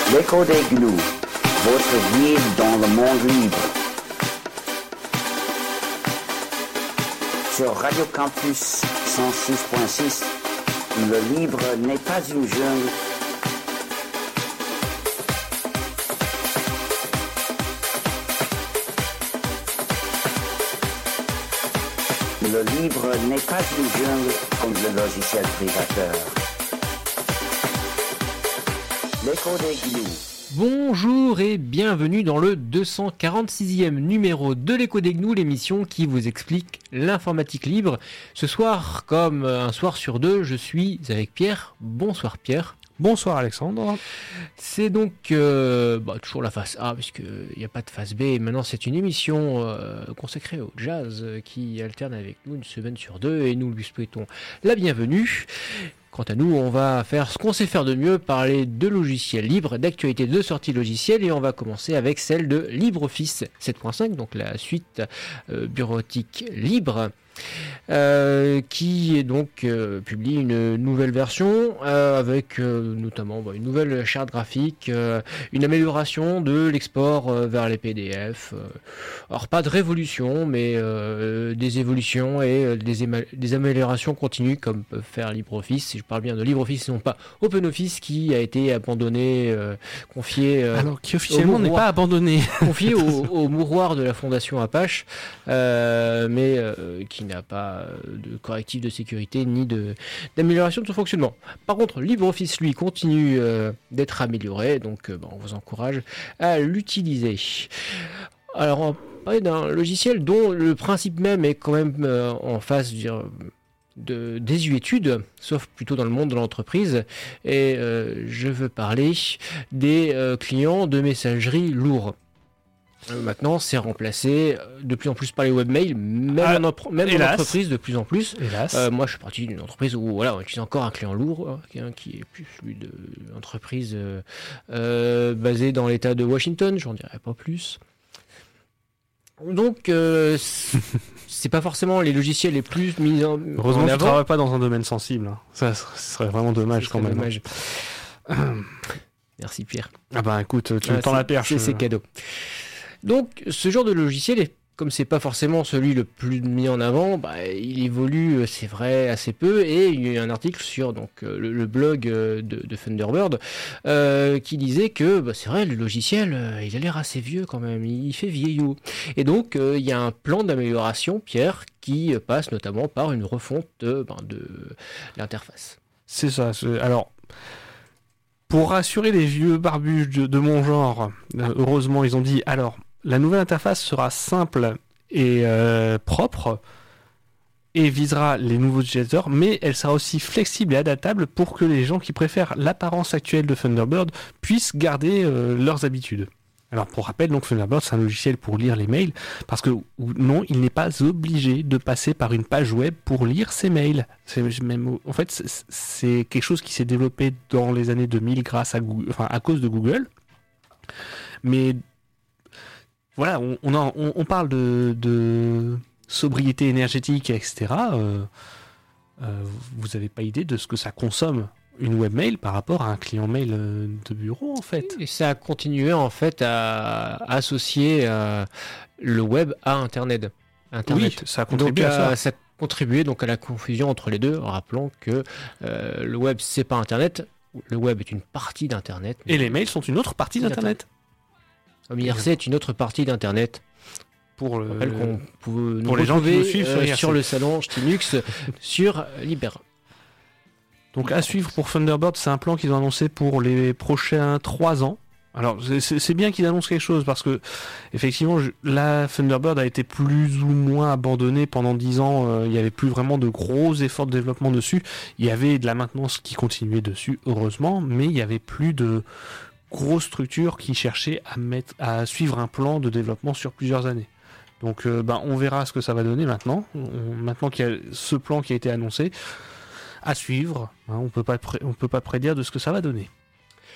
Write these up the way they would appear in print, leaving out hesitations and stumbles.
L'écho des gnous, votre guide dans le monde libre. Sur Radio Campus 106.6, le libre n'est pas une jungle. Le libre n'est pas une jungle comme le logiciel privateur. L'écho des gnous. Bonjour et bienvenue dans le 246e numéro de l'Écho des Gnous, l'émission qui vous explique l'informatique libre. Ce soir, comme un soir sur deux, je suis avec Pierre. Bonsoir Pierre. Bonsoir Alexandre. C'est donc toujours la phase A, puisqu'il n'y a pas de phase B. Et maintenant, c'est une émission consacrée au jazz qui alterne avec nous une semaine sur deux et nous lui souhaitons la bienvenue. Quant à nous, on va faire ce qu'on sait faire de mieux, parler de logiciels libres, d'actualités de sortie logicielle, et on va commencer avec celle de LibreOffice 7.5, donc la suite bureautique libre, qui est donc publie une nouvelle version avec notamment une nouvelle charte graphique, une amélioration de l'export vers les PDF. Alors pas de révolution, mais des évolutions et des améliorations continues comme peut faire LibreOffice. Si je parle bien de LibreOffice, non pas OpenOffice qui a été abandonné, confié. Alors qui officiellement n'est pas abandonné. Confié au mouroir de la fondation Apache, mais qui n'a pas de correctif de sécurité ni d'amélioration de son fonctionnement. Par contre, LibreOffice, lui, continue d'être amélioré, donc on vous encourage à l'utiliser. Alors, on va parler d'un logiciel dont le principe même est quand même en phase de désuétude, sauf plutôt dans le monde de l'entreprise, et je veux parler des clients de messagerie lourds. Maintenant, c'est remplacé de plus en plus par les webmails, même en entreprise de plus en plus. Moi, je suis parti d'une entreprise où on utilise encore un client lourd, qui est plus celui de l'entreprise basée dans l'État de Washington, j'en dirais pas plus. Donc, c'est pas forcément les logiciels les plus mis en avant. Heureusement que tu travailles pas dans un domaine sensible. Ça serait vraiment dommage quand même. Dommage. Merci Pierre. Ah bah écoute, tu me tends la perche. C'est cadeau. Donc, ce genre de logiciel, comme c'est pas forcément celui le plus mis en avant, il évolue, c'est vrai, assez peu. Et il y a un article sur le blog de Thunderbird qui disait que c'est vrai, le logiciel, il a l'air assez vieux quand même, il fait vieillot. Et donc, il y a un plan d'amélioration, Pierre, qui passe notamment par une refonte de l'interface. C'est ça. Alors, pour rassurer les vieux barbus de mon genre, heureusement, ils ont dit, alors, la nouvelle interface sera simple et propre et visera les nouveaux utilisateurs, mais elle sera aussi flexible et adaptable pour que les gens qui préfèrent l'apparence actuelle de Thunderbird puissent garder leurs habitudes. Alors pour rappel, donc Thunderbird, c'est un logiciel pour lire les mails, parce que non, il n'est pas obligé de passer par une page web pour lire ses mails. En fait, c'est quelque chose qui s'est développé dans les années 2000 grâce à Google, à cause de Google. Mais voilà, on parle de sobriété énergétique, etc. Vous n'avez pas idée de ce que ça consomme une webmail par rapport à un client mail de bureau, en fait. Et ça a continué, en fait, à associer le web à Internet. Oui, ça a contribué à ça. Ça a contribué donc à la confusion entre les deux, en rappelant que le web, c'est pas Internet. Le web est une partie d'Internet. Et les mails sont une autre partie d'Internet. IRC est une autre partie d'Internet. Pour les gens qui nous suivent sur le salon Linux sur Liber. Donc à suivre pour Thunderbird, c'est un plan qu'ils ont annoncé pour les prochains 3 ans. Alors c'est bien qu'ils annoncent quelque chose parce que effectivement la Thunderbird a été plus ou moins abandonnée pendant 10 ans. Il n'y avait plus vraiment de gros efforts de développement dessus. Il y avait de la maintenance qui continuait dessus, heureusement, mais il n'y avait plus de grosses structures qui cherchaient à suivre un plan de développement sur plusieurs années. Donc on verra ce que ça va donner maintenant. Maintenant qu'il y a ce plan qui a été annoncé, à suivre. On peut pas prédire de ce que ça va donner.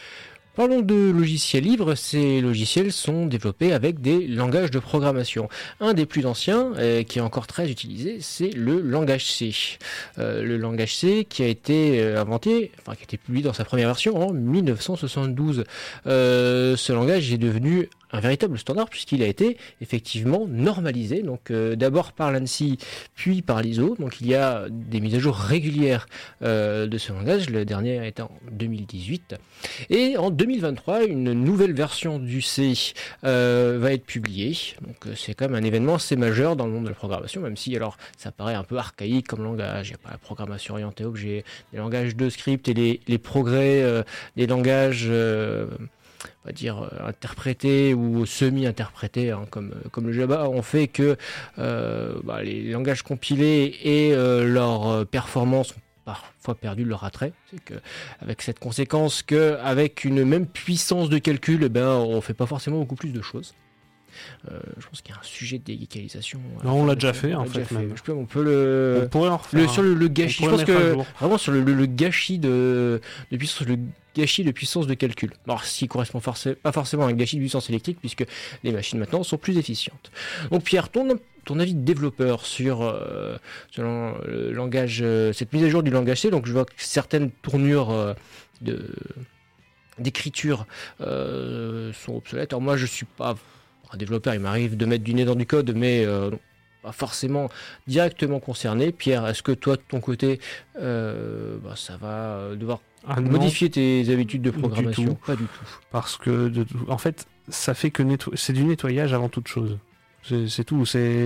Parlons de logiciels libres. Ces logiciels sont développés avec des langages de programmation. Un des plus anciens, qui est encore très utilisé, c'est le langage C. Le langage C qui a été inventé, qui a été publié dans sa première version en 1972. Ce langage est devenu un véritable standard puisqu'il a été effectivement normalisé, donc d'abord par l'ANSI puis par l'ISO. Donc il y a des mises à jour régulières de ce langage, le dernier était en 2018, et en 2023 une nouvelle version du C va être publiée. Donc c'est quand même un événement assez majeur dans le monde de la programmation, même si alors ça paraît un peu archaïque comme langage. Il n'y a pas la programmation orientée objet, les langages de script et les progrès des langages on va dire interprétés ou semi-interprétés, comme le Java, ont fait que les langages compilés et leurs performances ont parfois perdu leur attrait. C'est que avec cette conséquence qu'avec une même puissance de calcul, on fait pas forcément beaucoup plus de choses. Je pense qu'il y a un sujet de déguicalisation. Non, on l'a déjà fait en fait. Même. On peut on pourrait en refaire. Sur le gâchis. Je pense que vraiment sur le gâchis de puissance, le gâchis de puissance de calcul. Alors, ce qui correspond pas forcément à un gâchis de puissance électrique, puisque les machines maintenant sont plus efficientes. Donc Pierre, ton avis de développeur sur le langage, cette mise à jour du langage C. Donc je vois que certaines tournures d'écriture sont obsolètes. Alors moi, je suis pas un développeur, il m'arrive de mettre du nez dans du code, mais pas forcément directement concerné. Pierre, est-ce que toi, de ton côté, ça va devoir modifier tes habitudes de programmation? Pas du tout. Parce que, en fait, ça fait que c'est du nettoyage avant toute chose. C'est tout.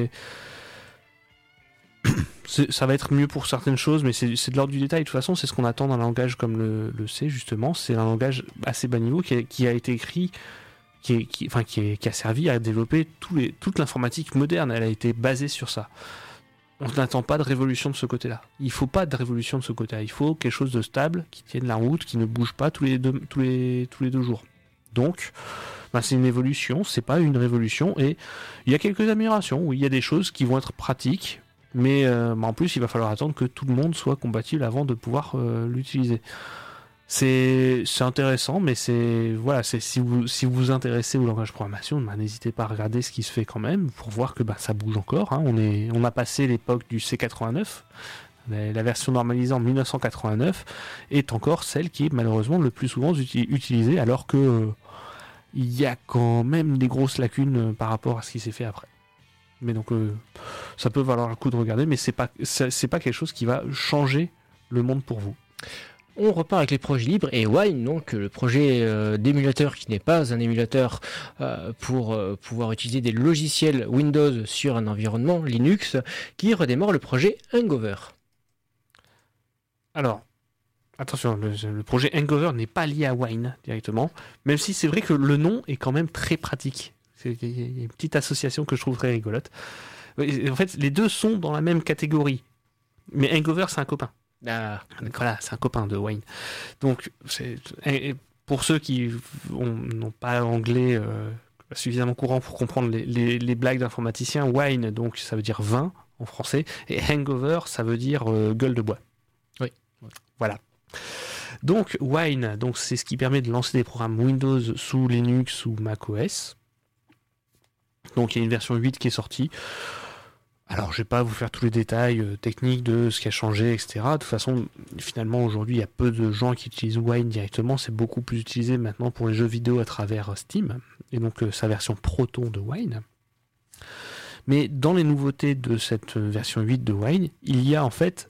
Ça va être mieux pour certaines choses, mais c'est de l'ordre du détail. De toute façon, c'est ce qu'on attend d'un langage comme le C, justement. C'est un langage assez bas niveau qui a été écrit, qui a servi à développer toute l'informatique moderne. Elle a été basée sur ça. On n'attend pas de révolution de ce côté-là. Il faut pas de révolution de ce côté-là. Il faut quelque chose de stable, qui tienne la route, qui ne bouge pas tous les 2 jours. Donc, c'est une évolution, c'est pas une révolution. Et il y a quelques améliorations. Oui, il y a des choses qui vont être pratiques, mais en plus, il va falloir attendre que tout le monde soit compatible avant de pouvoir l'utiliser. C'est intéressant, mais si vous vous intéressez au langage de programmation, n'hésitez pas à regarder ce qui se fait quand même pour voir que ça bouge encore. Hein. On a passé l'époque du C89, la version normalisée en 1989 est encore celle qui est malheureusement le plus souvent utilisée, alors que il y a quand même des grosses lacunes par rapport à ce qui s'est fait après. Mais donc ça peut valoir le coup de regarder, mais c'est pas quelque chose qui va changer le monde pour vous. On repart avec les projets libres et Wine, donc le projet d'émulateur qui n'est pas un émulateur pour pouvoir utiliser des logiciels Windows sur un environnement Linux, qui redémarre le projet Hangover. Alors, attention, le projet Hangover n'est pas lié à Wine directement, même si c'est vrai que le nom est quand même très pratique. Il y a une petite association que je trouve très rigolote. En fait, les deux sont dans la même catégorie, mais Hangover, c'est un copain. Ah, voilà, c'est un copain de Wine. Donc, pour ceux qui n'ont pas l'anglais suffisamment courant pour comprendre les blagues d'informaticiens, Wine, donc ça veut dire vin en français, et Hangover, ça veut dire gueule de bois. Oui. Voilà. Donc, Wine, c'est ce qui permet de lancer des programmes Windows sous Linux ou macOS. Donc, il y a une version 8 qui est sortie. Alors, je vais pas vous faire tous les détails techniques de ce qui a changé, etc. De toute façon, finalement, aujourd'hui, il y a peu de gens qui utilisent Wine directement. C'est beaucoup plus utilisé maintenant pour les jeux vidéo à travers Steam. Et donc, sa version Proton de Wine. Mais dans les nouveautés de cette version 8 de Wine, il y a en fait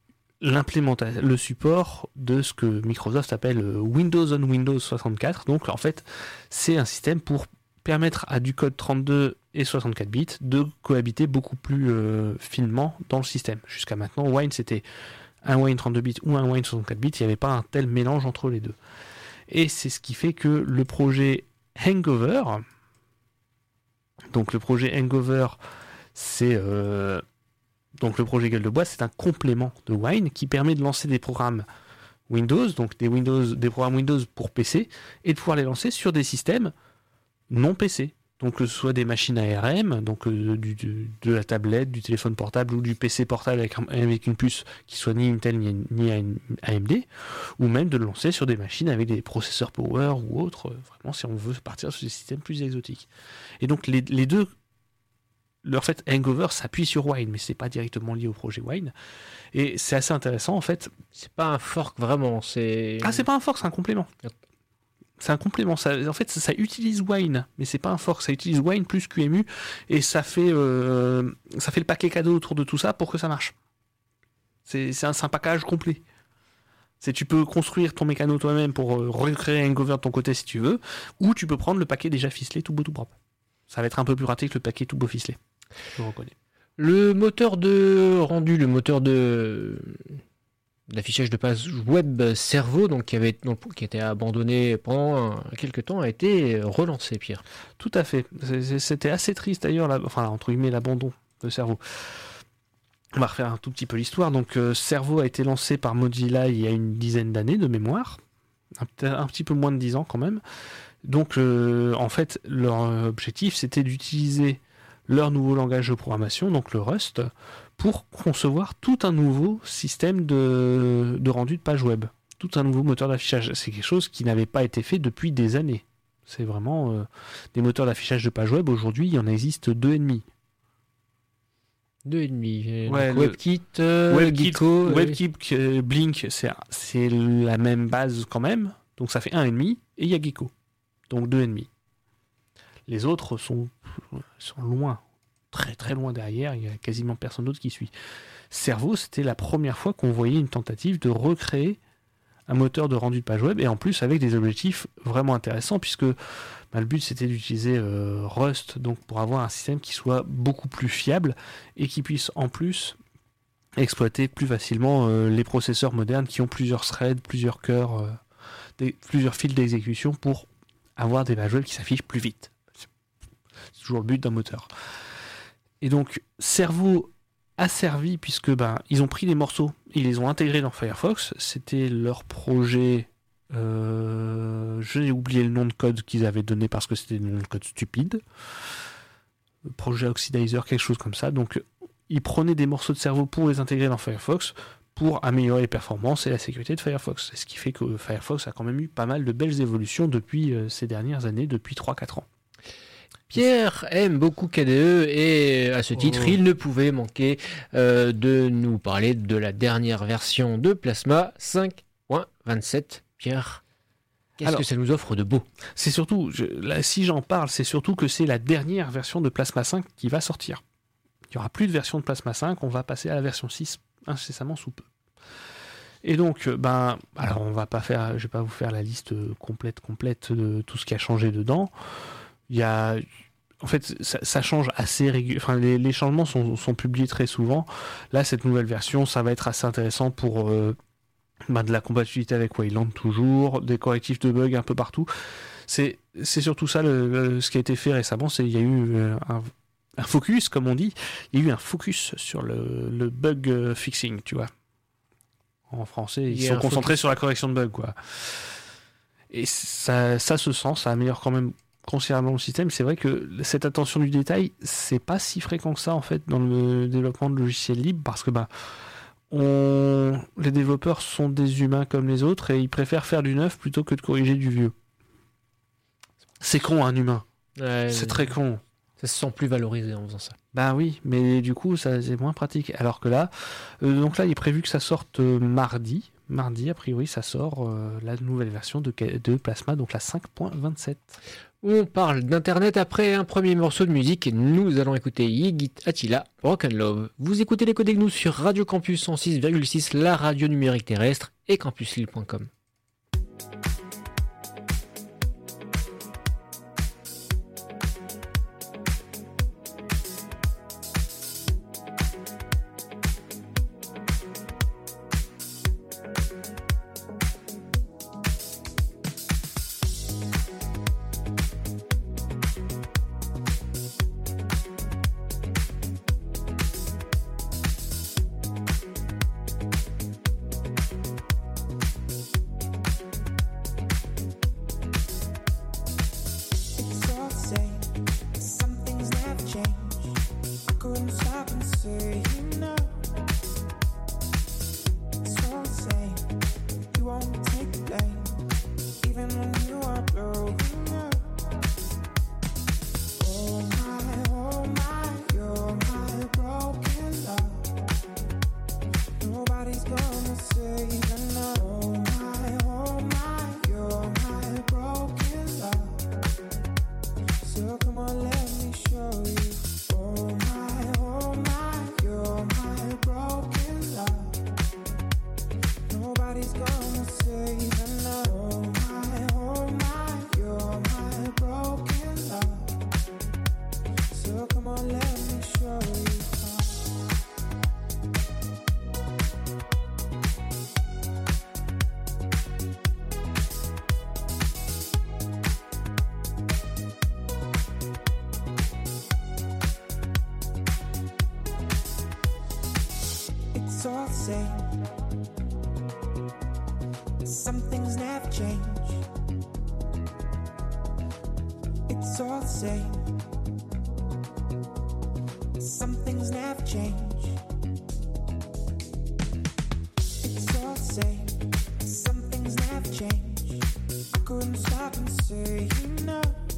le support de ce que Microsoft appelle Windows on Windows 64. Donc, en fait, c'est un système pour permettre à du code 32 et 64 bits de cohabiter beaucoup plus finement dans le système. Jusqu'à maintenant, Wine, c'était un Wine 32 bits ou un Wine 64 bits, il n'y avait pas un tel mélange entre les deux. Et c'est ce qui fait que le projet Hangover, c'est donc le projet Gueule de Bois, c'est un complément de Wine qui permet de lancer des programmes Windows, donc des programmes Windows pour PC, et de pouvoir les lancer sur des systèmes non PC. Donc que ce soit des machines ARM, donc de la tablette, du téléphone portable ou du PC portable avec une puce qui soit ni Intel ni AMD, ou même de le lancer sur des machines avec des processeurs Power ou autres, vraiment si on veut partir sur des systèmes plus exotiques. Et donc les deux, en fait, Hangover s'appuie sur Wine, mais c'est pas directement lié au projet Wine. Et c'est assez intéressant en fait. C'est pas un fork vraiment, c'est... Ah, c'est pas un fork, c'est un complément. C'est un complément. En fait, ça utilise Wine, mais c'est pas un fork. Ça utilise Wine plus QEMU et ça fait le paquet cadeau autour de tout ça pour que ça marche. C'est un package complet. Tu peux construire ton mécano toi-même pour recréer Hangover de ton côté si tu veux, ou tu peux prendre le paquet déjà ficelé tout beau tout propre. Ça va être un peu plus raté que le paquet tout beau ficelé. Je le reconnais. Le moteur de rendu, le moteur d'affichage de page web Cerveau, donc qui a été abandonné pendant quelques temps, a été relancé, Pierre. Tout à fait. C'était assez triste d'ailleurs, entre guillemets, l'abandon de Cerveau. On va refaire un tout petit peu l'histoire. Donc Cerveau a été lancé par Mozilla il y a une dizaine d'années de mémoire, un petit peu moins de 10 ans quand même. Donc en fait, leur objectif c'était d'utiliser leur nouveau langage de programmation, donc le Rust, pour concevoir tout un nouveau système de rendu de page web, tout un nouveau moteur d'affichage. C'est quelque chose qui n'avait pas été fait depuis des années. C'est vraiment des moteurs d'affichage de page web. Aujourd'hui, il y en existe 2,5. 2,5. Ouais, WebKit, Gecko... WebKit, Blink, c'est la même base quand même. Donc ça fait 1,5. Et il y a Gecko. Donc 2,5. Les autres sont loin. Très très loin derrière. Il n'y a quasiment personne d'autre qui suit. Cerveau, c'était la première fois qu'on voyait une tentative de recréer un moteur de rendu de page web, et en plus avec des objectifs vraiment intéressants, puisque le but c'était d'utiliser Rust donc pour avoir un système qui soit beaucoup plus fiable et qui puisse en plus exploiter plus facilement les processeurs modernes qui ont plusieurs threads, plusieurs cœurs, plusieurs fils d'exécution pour avoir des pages web qui s'affichent plus vite. C'est toujours le but d'un moteur. Et donc Cerveau a servi, puisque ils ont pris des morceaux, ils les ont intégrés dans Firefox. C'était leur projet, j'ai oublié le nom de code qu'ils avaient donné parce que c'était le nom de code stupide, projet Oxidizer, quelque chose comme ça. Donc ils prenaient des morceaux de Cerveau pour les intégrer dans Firefox pour améliorer les performances et la sécurité de Firefox. C'est ce qui fait que Firefox a quand même eu pas mal de belles évolutions depuis ces dernières années, depuis 3-4 ans. Pierre aime beaucoup KDE et à ce titre, il ne pouvait manquer de nous parler de la dernière version de Plasma 5.27. Pierre, qu'est-ce que ça nous offre de beau? C'est surtout, si j'en parle, c'est surtout que c'est la dernière version de Plasma 5 qui va sortir. Il n'y aura plus de version de Plasma 5, on va passer à la version 6 incessamment sous peu. Et donc, alors je vais pas vous faire la liste complète de tout ce qui a changé dedans. En fait, ça change assez régulièrement. Enfin, les changements sont publiés très souvent. Là, cette nouvelle version, ça va être assez intéressant pour de la compatibilité avec Wayland toujours, des correctifs de bugs un peu partout. C'est surtout ça ce qui a été fait récemment. Il y a eu un focus, comme on dit. Il y a eu un focus sur le bug fixing, tu vois. En français, ils sont concentrés sur la correction de bugs, quoi. Et ça se sent, ça améliore quand même considérablement le système. C'est vrai que cette attention du détail, c'est pas si fréquent que ça en fait dans le développement de logiciels libres, parce que les développeurs sont des humains comme les autres et ils préfèrent faire du neuf plutôt que de corriger du vieux. C'est con, un humain. Ouais, c'est très con. Ça se sent plus valorisé en faisant ça. Oui, mais du coup ça c'est moins pratique. Alors que là, donc là il est prévu que ça sorte mardi. Mardi, a priori, ça sort la nouvelle version de Plasma, donc la 5.27. On parle d'Internet après un premier morceau de musique. Nous allons écouter Yigit Attila, Rock'n'Love. Vous écoutez les Codes GNU sur Radio Campus 106,6, la radio numérique terrestre, et campuslille.com. same. Some things never change. It's all the same. Some things never change. It's all the same. Some things never change. I couldn't stop and say no.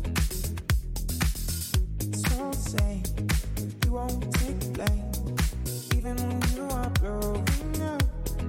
It's all the same. You won't take the blame, even when you are blowing up.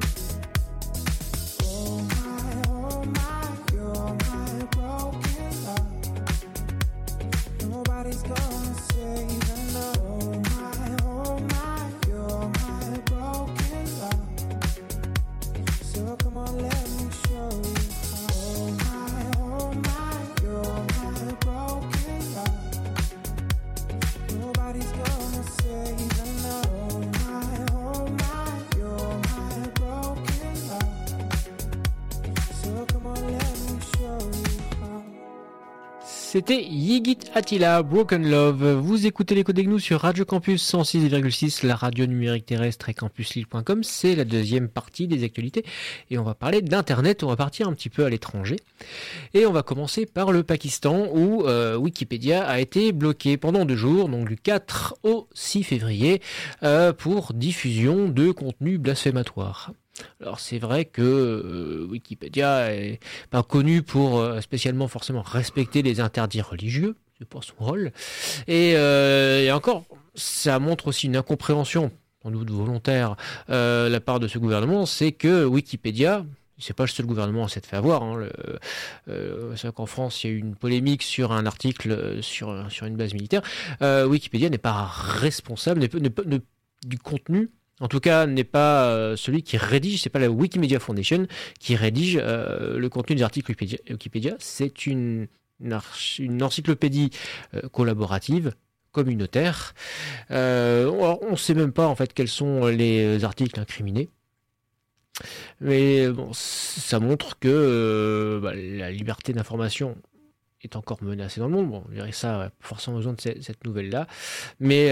Oh my, you're my broken love. Nobody's gonna save enough. Oh my, you're my broken love. So come on, let me show you how. Oh my, you're my broken love. Nobody's gonna save enough. Oh my, you're my broken love. So come on, let me show you how. C'était Yigit Attila, Broken Love. Vous écoutez les Codes Gnous sur Radio Campus 106,6, la radio numérique terrestre et campuslille.com. C'est la deuxième partie des actualités et on va parler d'Internet. On va partir un petit peu à l'étranger et on va commencer par le Pakistan où Wikipédia a été bloqué pendant 2 jours, donc du 4 au 6 février, pour diffusion de contenu blasphématoire. Alors c'est vrai que Wikipédia est pas connu pour spécialement forcément respecter les interdits religieux, c'est pas son rôle. Et encore, ça montre aussi une incompréhension, sans doute volontaire, de la part de ce gouvernement, c'est que Wikipédia, c'est pas le seul gouvernement à s'être fait avoir. C'est vrai qu'en France, il y a eu une polémique sur un article sur une base militaire. Wikipédia n'est pas responsable du contenu. En tout cas, n'est pas celui qui rédige, c'est pas la Wikimedia Foundation qui rédige le contenu des articles Wikipédia. C'est une encyclopédie collaborative, communautaire. On ne sait même pas en fait quels sont les articles incriminés. Mais bon, ça montre que la liberté d'information est encore menacée dans le monde. Bon, on verrait ça, forcément besoin de cette nouvelle-là. Mais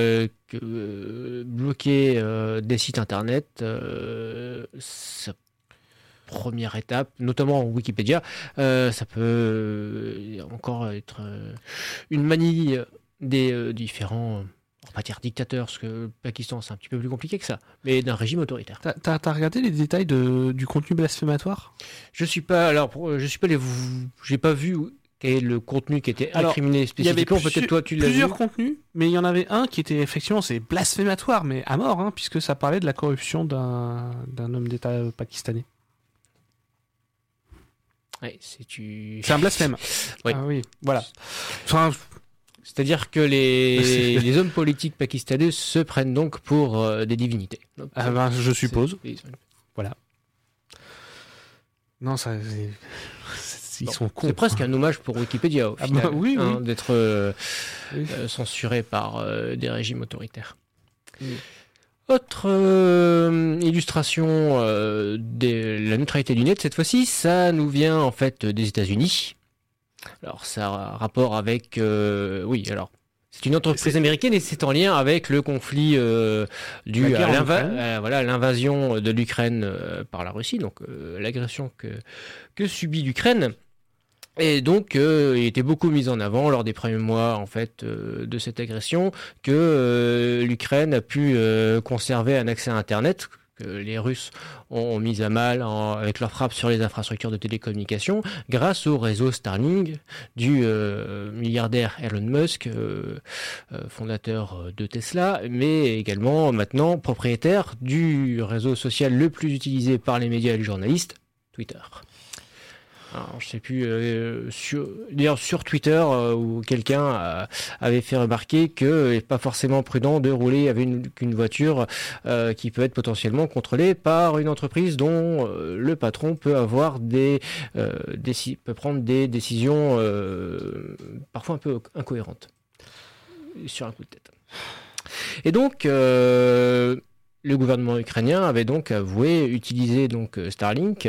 bloquer des sites internet, ça, première étape, notamment Wikipédia, ça peut encore être une manie des différents, on va pas dire dictateurs, parce que le Pakistan c'est un petit peu plus compliqué que ça, mais d'un régime autoritaire. T'as regardé les détails du contenu blasphématoire ? J'ai pas vu quel est le contenu qui était incriminé spécifiquement. Peut-être toi tu l'as vu. Plusieurs contenus, mais il y en avait un qui était effectivement, c'est blasphématoire, mais à mort, hein, puisque ça parlait de la corruption d'un homme d'État pakistanais. Ouais, c'est un blasphème. Oui. Ah oui, voilà. Enfin, c'est-à-dire que les hommes politiques pakistanais se prennent donc pour des divinités. Je suppose. Voilà. Non, ça... Ils sont cons. C'est presque un hommage pour Wikipédia, au final, oui. d'être censuré par des régimes autoritaires. Oui. Autre illustration de la neutralité du net, cette fois-ci, ça nous vient en fait des États-Unis. Alors, ça a rapport avec... c'est une entreprise américaine et c'est en lien avec le conflit dû à l'invasion de l'Ukraine par la Russie, donc l'agression que subit l'Ukraine. Et donc, il était beaucoup mis en avant lors des premiers mois en fait de cette agression que l'Ukraine a pu conserver un accès à Internet que les Russes ont mis à mal avec leurs frappes sur les infrastructures de télécommunications grâce au réseau Starlink du milliardaire Elon Musk, fondateur de Tesla, mais également maintenant propriétaire du réseau social le plus utilisé par les médias et les journalistes, Twitter. Alors, je sais plus, sur Twitter, où quelqu'un avait fait remarquer que n'est pas forcément prudent de rouler avec une voiture qui peut être potentiellement contrôlée par une entreprise dont le patron peut avoir peut prendre des décisions parfois un peu incohérentes sur un coup de tête. Et donc le gouvernement ukrainien avait donc avoué utiliser donc Starlink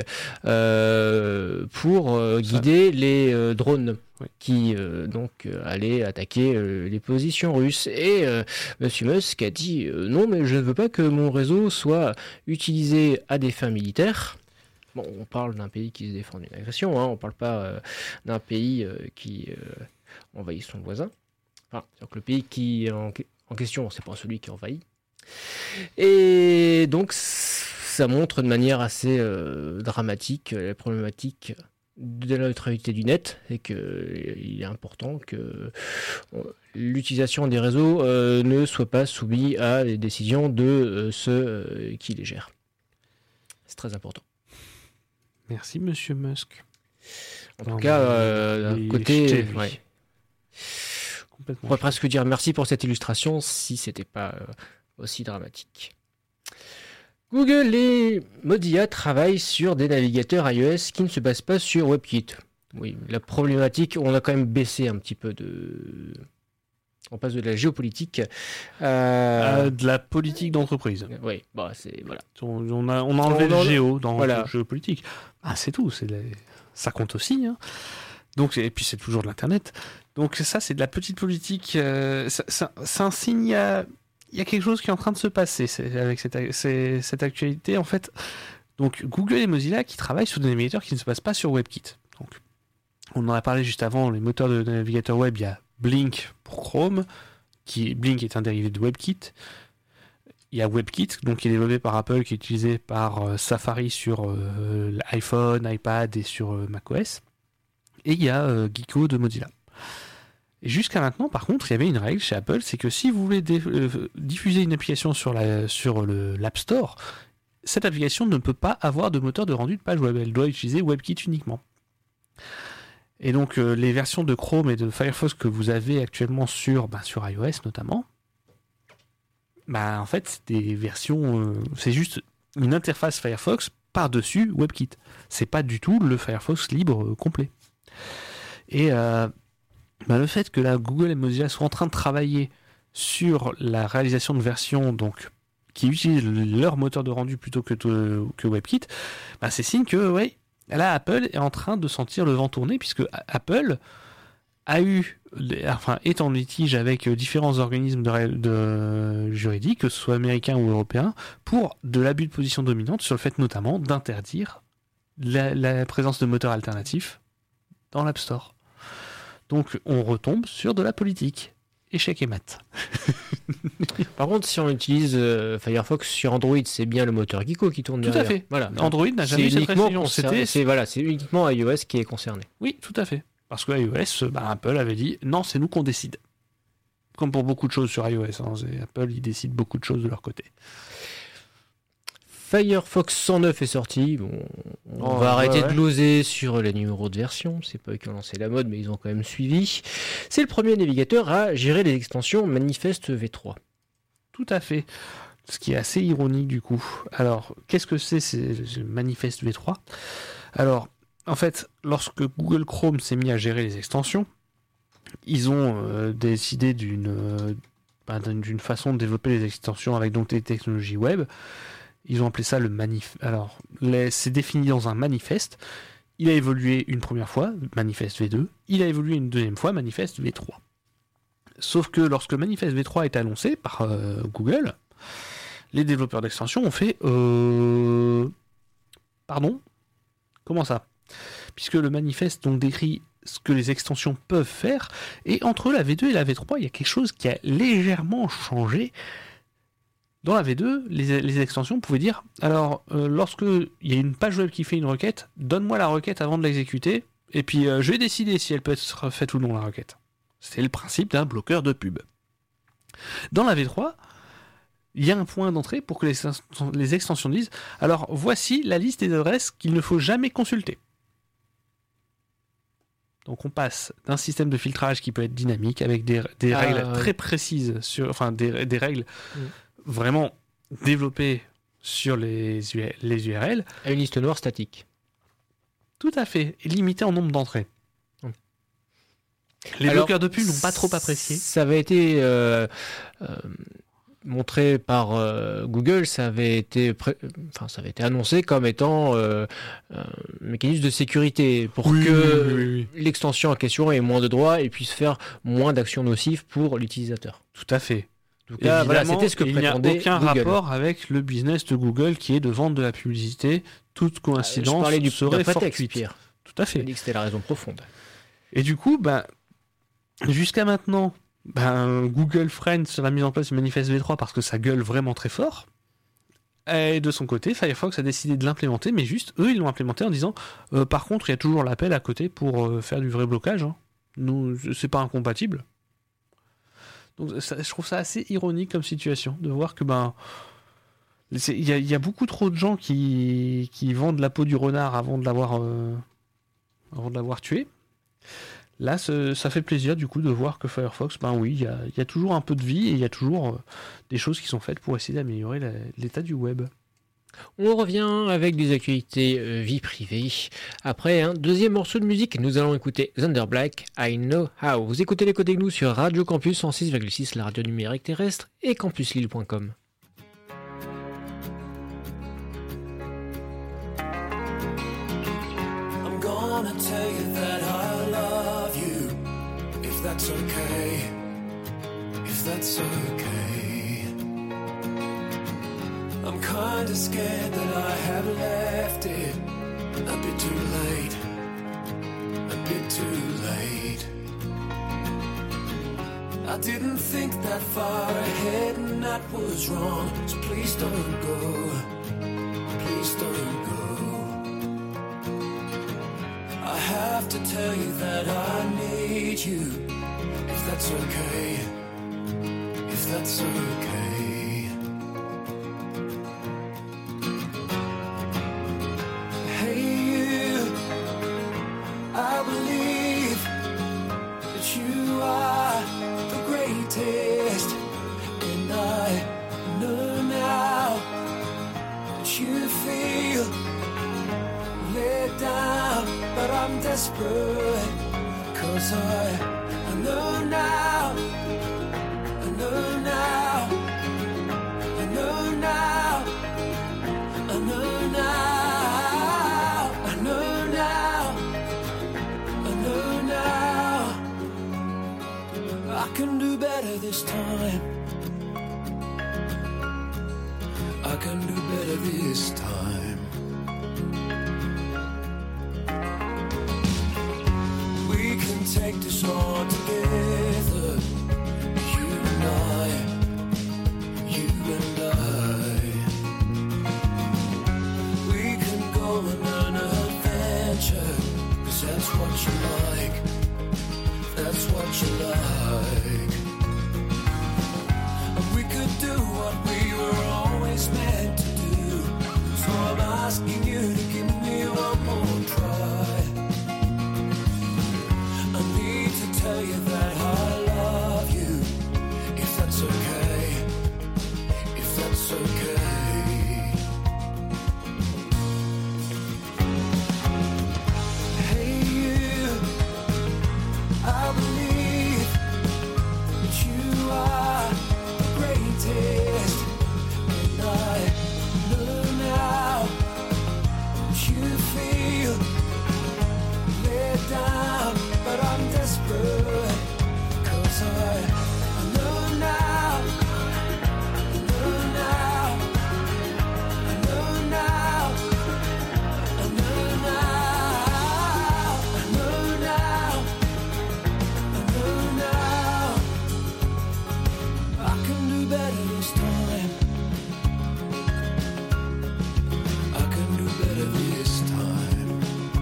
pour guider les drones Oui. qui donc allaient attaquer les positions russes. Et Monsieur Musk a dit non, mais je ne veux pas que mon réseau soit utilisé à des fins militaires. Bon, on parle d'un pays qui se défend d'une agression, hein, on ne parle pas d'un pays qui envahit son voisin. Enfin, c'est-à-dire que le pays qui est en question, c'est pas celui qui envahit. Et donc, ça montre de manière assez dramatique la problématique de la neutralité du net, et qu'il est important que l'utilisation des réseaux ne soit pas soumise à les décisions de ceux qui les gèrent. C'est très important. Merci, monsieur Musk. En tout cas, d'un côté, jeté, lui. ouais. On Complètement. pourrait presque dire merci pour cette illustration si c'était pas aussi dramatique. Google et Mozilla travaillent sur des navigateurs iOS qui ne se basent pas sur WebKit. Oui, la problématique, on a quand même baissé un petit peu de... On passe de la géopolitique De la politique d'entreprise. Oui, bah c'est... Voilà. On a enlevé On le géo dans voilà. le géopolitique. Ah, c'est tout. Ça compte aussi. Hein. Donc, et puis, c'est toujours de l'Internet. Donc, ça, c'est de la petite politique. C'est un signe. Il y a quelque chose qui est en train de se passer avec cette actualité. En fait, donc, Google et Mozilla qui travaillent sur des navigateurs qui ne se basent pas sur WebKit. Donc, on en a parlé juste avant. Les moteurs de navigateur web, il y a Blink pour Chrome. Blink est un dérivé de WebKit. Il y a WebKit, donc qui est développé par Apple, qui est utilisé par Safari sur l'iPhone, iPad et sur macOS. Et il y a Geeko de Mozilla. Et jusqu'à maintenant, par contre, il y avait une règle chez Apple, c'est que si vous voulez diffuser une application sur l'App Store, cette application ne peut pas avoir de moteur de rendu de page web. Elle doit utiliser WebKit uniquement. Et donc, les versions de Chrome et de Firefox que vous avez actuellement sur iOS notamment, en fait, c'est des versions... c'est juste une interface Firefox par-dessus WebKit. C'est pas du tout le Firefox libre complet. Et le fait que là, Google et Mozilla soient en train de travailler sur la réalisation de versions donc, qui utilisent leur moteur de rendu plutôt que WebKit, c'est signe que là, Apple est en train de sentir le vent tourner, puisque Apple est en litige avec différents organismes juridiques, que ce soit américains ou européens, pour de l'abus de position dominante, sur le fait notamment d'interdire la présence de moteurs alternatifs dans l'App Store. Donc on retombe sur de la politique. Échec et mat. Par contre, si on utilise Firefox sur Android, c'est bien le moteur Geeko qui tourne Tout derrière. à fait. Voilà. Android n'a jamais eu cette restriction. C'est uniquement iOS qui est concerné. Oui, tout à fait. Parce que iOS, Apple avait dit non, c'est nous qu'on décide. Comme pour beaucoup de choses sur iOS. Apple, ils décident beaucoup de choses de leur côté. Firefox 109 est sorti. Bon, on va arrêter de gloser sur les numéros de version. C'est pas eux qui ont lancé la mode, mais ils ont quand même suivi. C'est le premier navigateur à gérer les extensions Manifest V3. Tout à fait. Ce qui est assez ironique du coup. Alors, qu'est-ce que c'est Manifest V3 ? Alors, en fait, lorsque Google Chrome s'est mis à gérer les extensions, ils ont décidé d'une façon de développer les extensions avec donc des technologies web. Ils ont appelé ça le manifeste. Alors, c'est défini dans un manifeste. Il a évolué une première fois, manifeste V2. Il a évolué une deuxième fois, manifeste V3. Sauf que lorsque le manifeste V3 a été annoncé par Google, les développeurs d'extension ont fait pardon ? Comment ça ? Puisque le manifeste donc décrit ce que les extensions peuvent faire, et entre la V2 et la V3, il y a quelque chose qui a légèrement changé. Dans la V2, les extensions pouvaient dire, alors, lorsque il y a une page web qui fait une requête, donne-moi la requête avant de l'exécuter, et puis je vais décider si elle peut être faite ou non, la requête. C'est le principe d'un bloqueur de pub. Dans la V3, il y a un point d'entrée pour que les extensions disent, alors voici la liste des adresses qu'il ne faut jamais consulter. Donc on passe d'un système de filtrage qui peut être dynamique, avec des règles très précises, des règles vraiment développées sur les URL. À une liste noire statique. Tout à fait, et limitée en nombre d'entrées. Les bloqueurs de pub n'ont pas trop apprécié. Ça avait été montré par Google, ça avait été annoncé comme étant un mécanisme de sécurité pour que l'extension en question ait moins de droits et puisse faire moins d'actions nocives pour l'utilisateur. Tout à fait. Donc là, voilà, c'était ce que il n'y a prétendait aucun Google. rapport avec le business de Google qui est de vendre de la publicité. Toute Je coïncidence parlais d'un serait prétexte, fortuite. Pierre. Tout à J'ai fait. dit que c'était la raison profonde. Et du coup, jusqu'à maintenant, Google freine sur la mise en place du manifeste V3 parce que ça gueule vraiment très fort. Et de son côté, Firefox a décidé de l'implémenter, mais juste, eux, ils l'ont implémenté en disant par contre, il y a toujours l'appel à côté pour faire du vrai blocage. Hein. Nous, c'est pas incompatible. Donc, je trouve ça assez ironique comme situation, de voir que il y a beaucoup trop de gens qui vendent la peau du renard avant de l'avoir tué. Là, ça fait plaisir du coup de voir que Firefox, oui, il y a toujours un peu de vie et il y a toujours des choses qui sont faites pour essayer d'améliorer l'état du web. On revient avec des actualités vie privée. Après un deuxième morceau de musique, nous allons écouter Thunder Black, I Know How. Vous écoutez les Côtés Gnous sur Radio Campus 106,6, la radio numérique terrestre, et campuslille.com. I'm gonna tell you that I love you, if that's okay, if that's okay. I'm kinda scared that I have left it a bit too late, a bit too late. I didn't think that far ahead and that was wrong, so please don't go, please don't go. I have to tell you that I need you, if that's okay, if that's okay. Hey you, I believe that you are the greatest, and I know now that you feel let down, but I'm desperate, 'cause I know now, I know now, I know now, I know now, I know now, I know now. I can do better this time, I can do better this time. We can take this on together, you and I, you and I. We can go on an adventure, 'cause that's what you like, that's what you like. And we could do what we were always meant to do, so I'm asking you to give me one more try. I need to tell you that I love you, if that's okay, if that's okay. Hey you, I believe that you are the greatest, and I know now that you feel let down, but I'm desperate, 'cause I know now, I know now, I know now, I know now, I know now, I know now. I can do better this time, I can do better this time.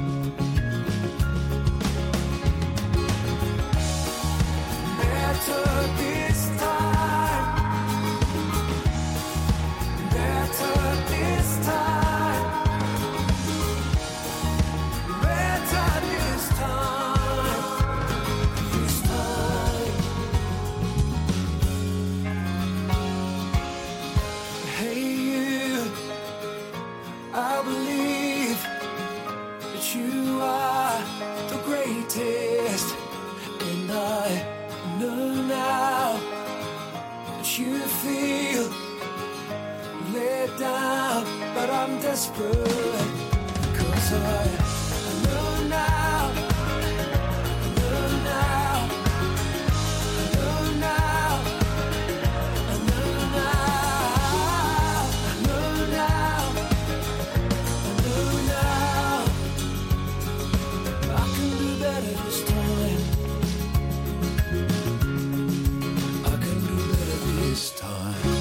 Better this time, better this time, better this time, this time. Hey you, I believe that you are the greatest, and I know now that you feel desperate, 'cause I know now, I know now, I know now, I know now, I know now, I know now. I can do better this time. I can do better this time.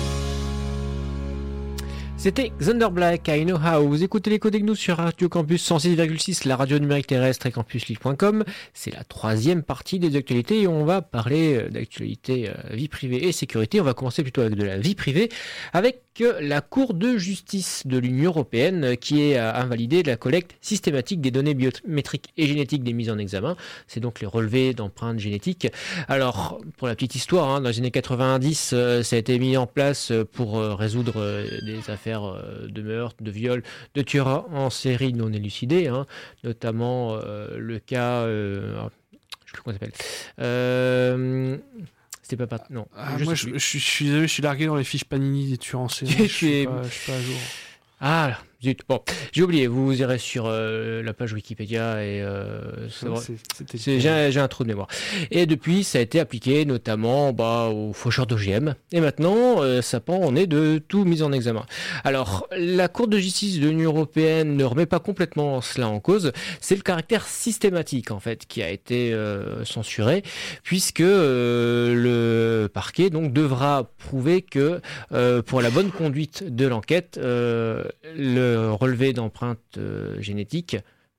C'était Thunder Black, I Know How. Vous écoutez les Codes Gnous sur Radio Campus 106,6, la radio numérique terrestre et campuslille.com. C'est la troisième partie des actualités et on va parler d'actualité vie privée et sécurité. On va commencer plutôt avec de la vie privée, avec la Cour de justice de l'Union européenne qui a invalidé la collecte systématique des données biométriques et génétiques des mises en examen. C'est donc les relevés d'empreintes génétiques. Alors, pour la petite histoire, dans les années 90, ça a été mis en place pour résoudre des affaires de meurtre, de viol, de tueurs en série non élucidés, notamment le cas... je sais plus comment ça s'appelle. C'était pas... Non. Moi, je suis désolé, je suis largué dans les fiches Panini des tueurs en série. Je suis pas à jour. Ah, zut. Bon, j'ai oublié. Vous irez sur la page Wikipédia et j'ai un trou de mémoire. Et depuis, ça a été appliqué notamment aux faucheurs d'OGM. Et maintenant, ça pend en est de tout mis en examen. Alors, la Cour de justice de l'Union européenne ne remet pas complètement cela en cause. C'est le caractère systématique, en fait, qui a été censuré, puisque le parquet donc devra prouver que pour la bonne conduite de l'enquête, le relevé d'empreintes génétiques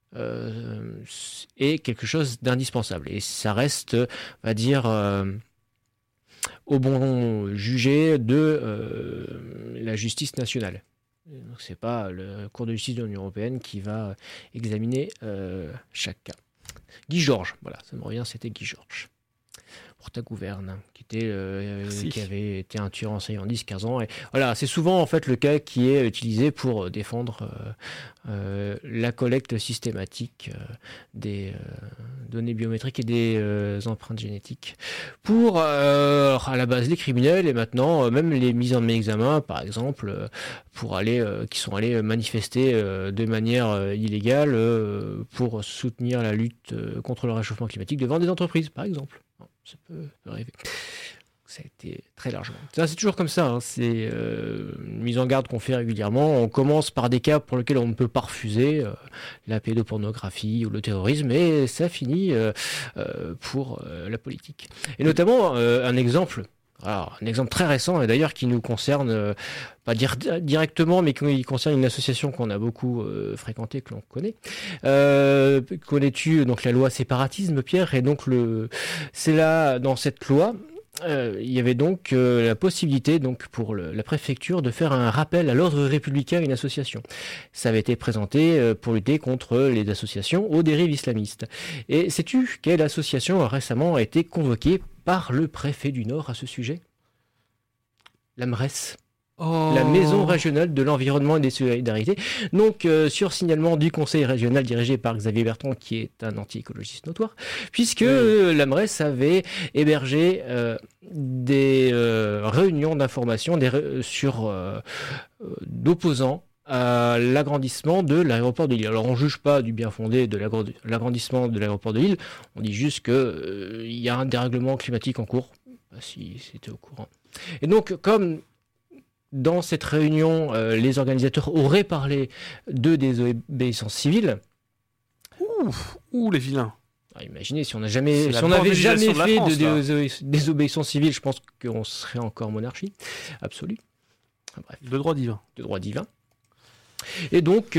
est quelque chose d'indispensable. Et ça reste, on va dire, au bon jugé de la justice nationale. Donc c'est pas le Cour de justice de l'Union européenne qui va examiner chaque cas. Guy Georges, voilà, ça me revient, c'était Guy Georges. Porta-Gouverne, qui avait été un tueur en série en 10-15 ans. Et voilà, c'est souvent en fait le cas qui est utilisé pour défendre la collecte systématique des données biométriques et des empreintes génétiques pour à la base les criminels et maintenant même les mises en examen, par exemple, pour qui sont allés manifester de manière illégale pour soutenir la lutte contre le réchauffement climatique devant des entreprises, par exemple. Ça peut arriver. Ça a été très largement. C'est toujours comme ça. C'est une mise en garde qu'on fait régulièrement. On commence par des cas pour lesquels on ne peut pas refuser la pédopornographie ou le terrorisme, et ça finit pour la politique. Et notamment un exemple. Alors, un exemple très récent, et d'ailleurs qui nous concerne, pas directement, mais qui concerne une association qu'on a beaucoup fréquentée, que l'on connaît. Connais-tu donc la loi séparatisme, Pierre? Et donc c'est là, dans cette loi, il y avait donc la possibilité donc pour la préfecture de faire un rappel à l'ordre républicain à une association. Ça avait été présenté pour lutter contre les associations aux dérives islamistes. Et sais-tu quelle association a récemment été convoquée par le préfet du Nord à ce sujet? La MRES. La Maison régionale de l'environnement et des solidarités. Donc, sur signalement du conseil régional dirigé par Xavier Bertrand, qui est un anti-écologiste notoire, puisque la MRES avait hébergé des réunions d'information d'opposants à l'agrandissement de l'aéroport de Lille. Alors on ne juge pas du bien fondé de l'agrandissement de l'aéroport de Lille, on dit juste qu'il y a un dérèglement climatique en cours, si c'était au courant. Et donc comme dans cette réunion, les organisateurs auraient parlé de désobéissance civile... Ouh, les vilains. Imaginez, si on n'avait jamais fait de désobéissance civile, je pense qu'on serait encore monarchie absolue. Bref. De droit divin. De droit divin. Et donc,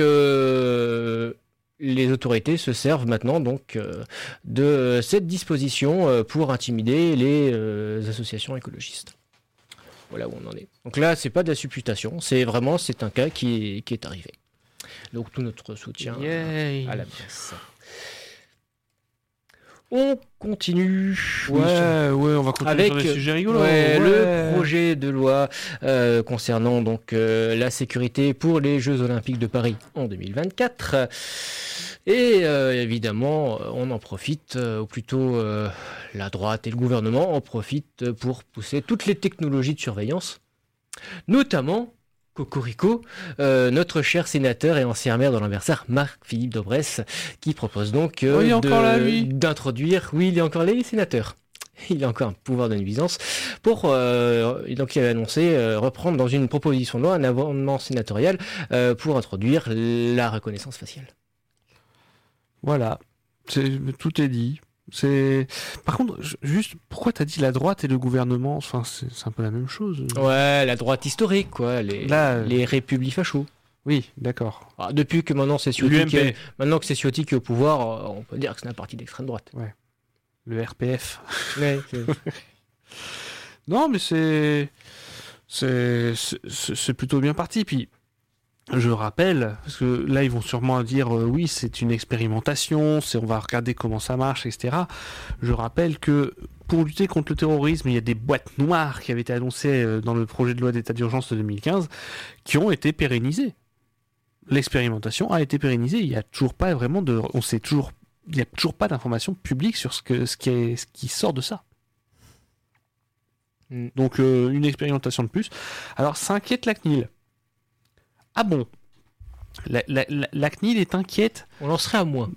les autorités se servent maintenant donc de cette disposition pour intimider les associations écologistes. Voilà où on en est. Donc là, c'est pas de la supputation, c'est un cas qui est arrivé. Donc tout notre soutien à la presse. On continue. Ouais, on va continuer avec sur des sujets rigolos. Le projet de loi concernant donc la sécurité pour les Jeux Olympiques de Paris en 2024. Et évidemment, on en profite, ou plutôt la droite et le gouvernement en profitent pour pousser toutes les technologies de surveillance, notamment Cocorico, notre cher sénateur et ancien maire de Lambersart, Marc-Philippe Daubresse, qui propose donc Oh, il est encore là, lui. d'introduire, oui, il est encore là, il est sénateur. Il a encore un pouvoir de nuisance pour donc il avait annoncé reprendre dans une proposition de loi un amendement sénatorial pour introduire la reconnaissance faciale. Voilà, tout est dit. Par contre, juste, pourquoi t'as dit la droite et le gouvernement? Enfin, c'est un peu la même chose. Ouais, la droite historique, quoi, les républiques fachos. Oui, d'accord. Ah, depuis que maintenant c'est Ciotti qui L'UMP. est au pouvoir, on peut dire que c'est un parti d'extrême droite. Le RPF. Ouais, Non, mais c'est plutôt bien parti. Puis, je rappelle, parce que là, ils vont sûrement dire oui, c'est une expérimentation, on va regarder comment ça marche, etc. Je rappelle que pour lutter contre le terrorisme, il y a des boîtes noires qui avaient été annoncées dans le projet de loi d'état d'urgence de 2015 qui ont été pérennisées. L'expérimentation a été pérennisée. Il n'y a toujours pas vraiment il n'y a toujours pas d'informations publiques sur ce qui sort de ça. Donc une expérimentation de plus. Alors ça inquiète la CNIL. Ah bon, la CNIL est inquiète. on lancerait à moins.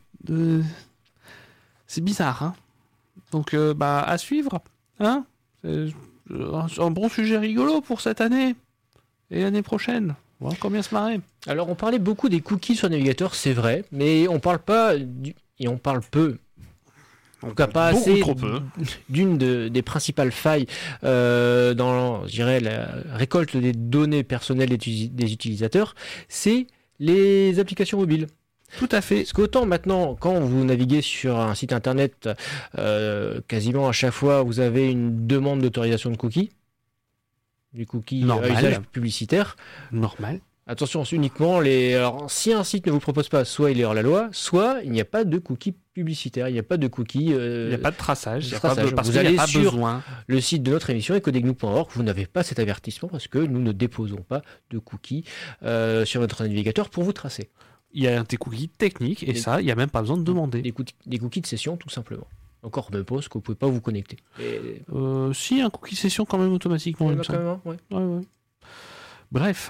C'est bizarre, hein. Donc à suivre, hein. C'est un bon sujet rigolo pour cette année et l'année prochaine. On va encore bien se marrer. Alors on parlait beaucoup des cookies sur le navigateur, c'est vrai, mais on parle pas et on parle peu. En tout cas, pas Beaucoup assez trop peu. d'une des principales failles dans, je dirais, la récolte des données personnelles des utilisateurs, c'est les applications mobiles. Tout à fait. Parce qu'autant maintenant, quand vous naviguez sur un site internet, quasiment à chaque fois, vous avez une demande d'autorisation de cookies, du cookie à Normal. usage publicitaire. Normal. Attention, c'est uniquement alors, si un site ne vous propose pas, soit il est hors la loi, soit il n'y a pas de cookies publicitaires, il n'y a pas de cookies. Il n'y a pas de traçage. de Il y a traçage. pas de, parce Vous qu'il n'y allez a pas sur- besoin. Le site de notre émission ecodegnou.org, vous n'avez pas cet avertissement parce que nous ne déposons pas de cookies sur votre navigateur pour vous tracer. Il y a des cookies techniques et ça, il n'y a même pas besoin de demander. Des cookies de session, tout simplement. Encore même pas, parce que vous ne pouvez pas vous connecter. Et... Si, un cookie session quand même automatiquement. il me semble. ouais. Ouais. Bref,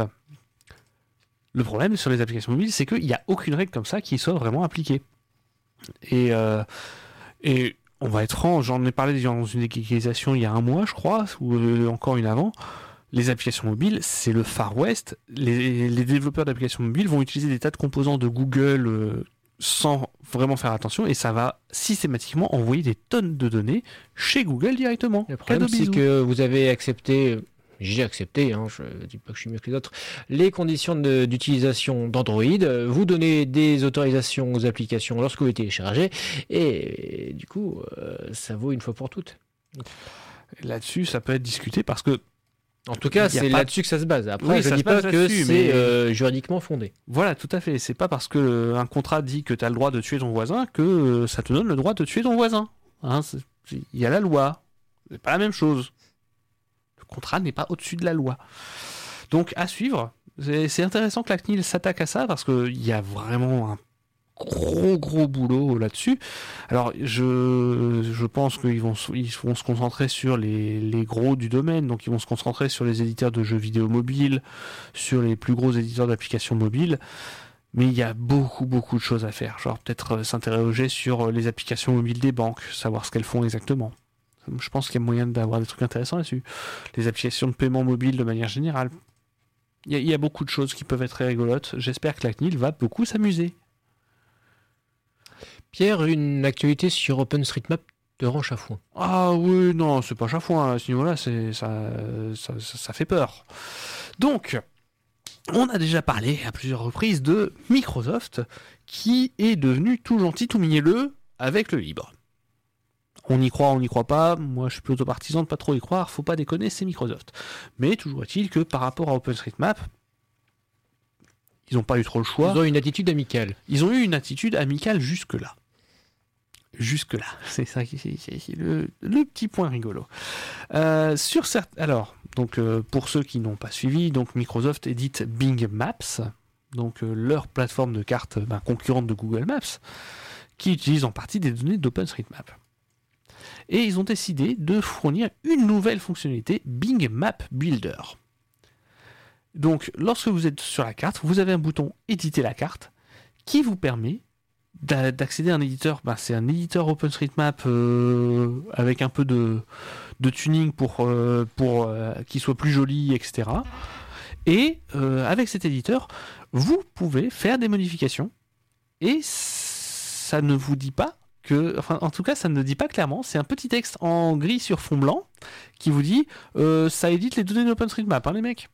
le problème sur les applications mobiles, c'est qu'il n'y a aucune règle comme ça qui soit vraiment appliquée. Et on va être franc, j'en ai parlé dans une égalisation il y a un mois, je crois, ou encore une avant. Les applications mobiles, c'est le Far West. Les développeurs d'applications mobiles vont utiliser des tas de composants de Google sans vraiment faire attention, et ça va systématiquement envoyer des tonnes de données chez Google directement. Le problème, Cadeau c'est bisous. que vous avez accepté, j'ai accepté, hein, je ne dis pas que je suis mieux que les autres, les conditions d'utilisation d'Android. Vous donnez des autorisations aux applications lorsque vous les téléchargez, et du coup, ça vaut une fois pour toutes. Là-dessus, ça peut être discuté parce que En tout cas, Il y a c'est pas- là-dessus que ça se base. Après, Oui, je ça ne se dis pas base que là-dessus, c'est mais- juridiquement fondé. voilà, tout à fait. C'est pas parce que un contrat dit que tu as le droit de tuer ton voisin que ça te donne le droit de tuer ton voisin. Hein, il y a la loi. C'est pas la même chose. Le contrat n'est pas au-dessus de la loi. Donc, à suivre. C'est intéressant que la CNIL s'attaque à ça parce qu'il y a vraiment un gros boulot là-dessus. Alors, je pense qu'ils vont se concentrer sur les gros du domaine. Donc, ils vont se concentrer sur les éditeurs de jeux vidéo mobiles, sur les plus gros éditeurs d'applications mobiles. Mais il y a beaucoup de choses à faire. Genre, peut-être s'interroger sur les applications mobiles des banques, savoir ce qu'elles font exactement. Je pense qu'il y a moyen d'avoir des trucs intéressants là-dessus. Les applications de paiement mobile de manière générale. Il y a beaucoup de choses qui peuvent être très rigolotes. J'espère que la CNIL va beaucoup s'amuser. Pierre, une actualité sur OpenStreetMap te rend chafouin. Ah oui, non, c'est pas chafouin. À ce niveau-là, ça fait peur. Donc, on a déjà parlé à plusieurs reprises de Microsoft qui est devenu tout gentil, tout mielleux avec le libre. On y croit, on n'y croit pas. Moi, je suis plutôt partisan de pas trop y croire. Faut pas déconner, c'est Microsoft. Mais toujours est-il que par rapport à OpenStreetMap, ils n'ont pas eu trop le choix. Ils ont une attitude amicale. Ils ont eu une attitude amicale jusque-là. Jusque-là. C'est ça qui c'est le petit point rigolo. Alors, donc, pour ceux qui n'ont pas suivi, donc Microsoft édite Bing Maps, donc leur plateforme de cartes concurrente de Google Maps, qui utilise en partie des données d'OpenStreetMap. Et ils ont décidé de fournir une nouvelle fonctionnalité, Bing Map Builder. Donc, lorsque vous êtes sur la carte, vous avez un bouton éditer la carte qui vous permet d'accéder à un éditeur. C'est un éditeur OpenStreetMap avec un peu de tuning pour qu'il soit plus joli, etc. Et avec cet éditeur, vous pouvez faire des modifications et ça ne vous dit pas que, enfin, en tout cas, ça ne dit pas clairement. C'est un petit texte en gris sur fond blanc qui vous dit ça édite les données d'OpenStreetMap, hein, les mecs.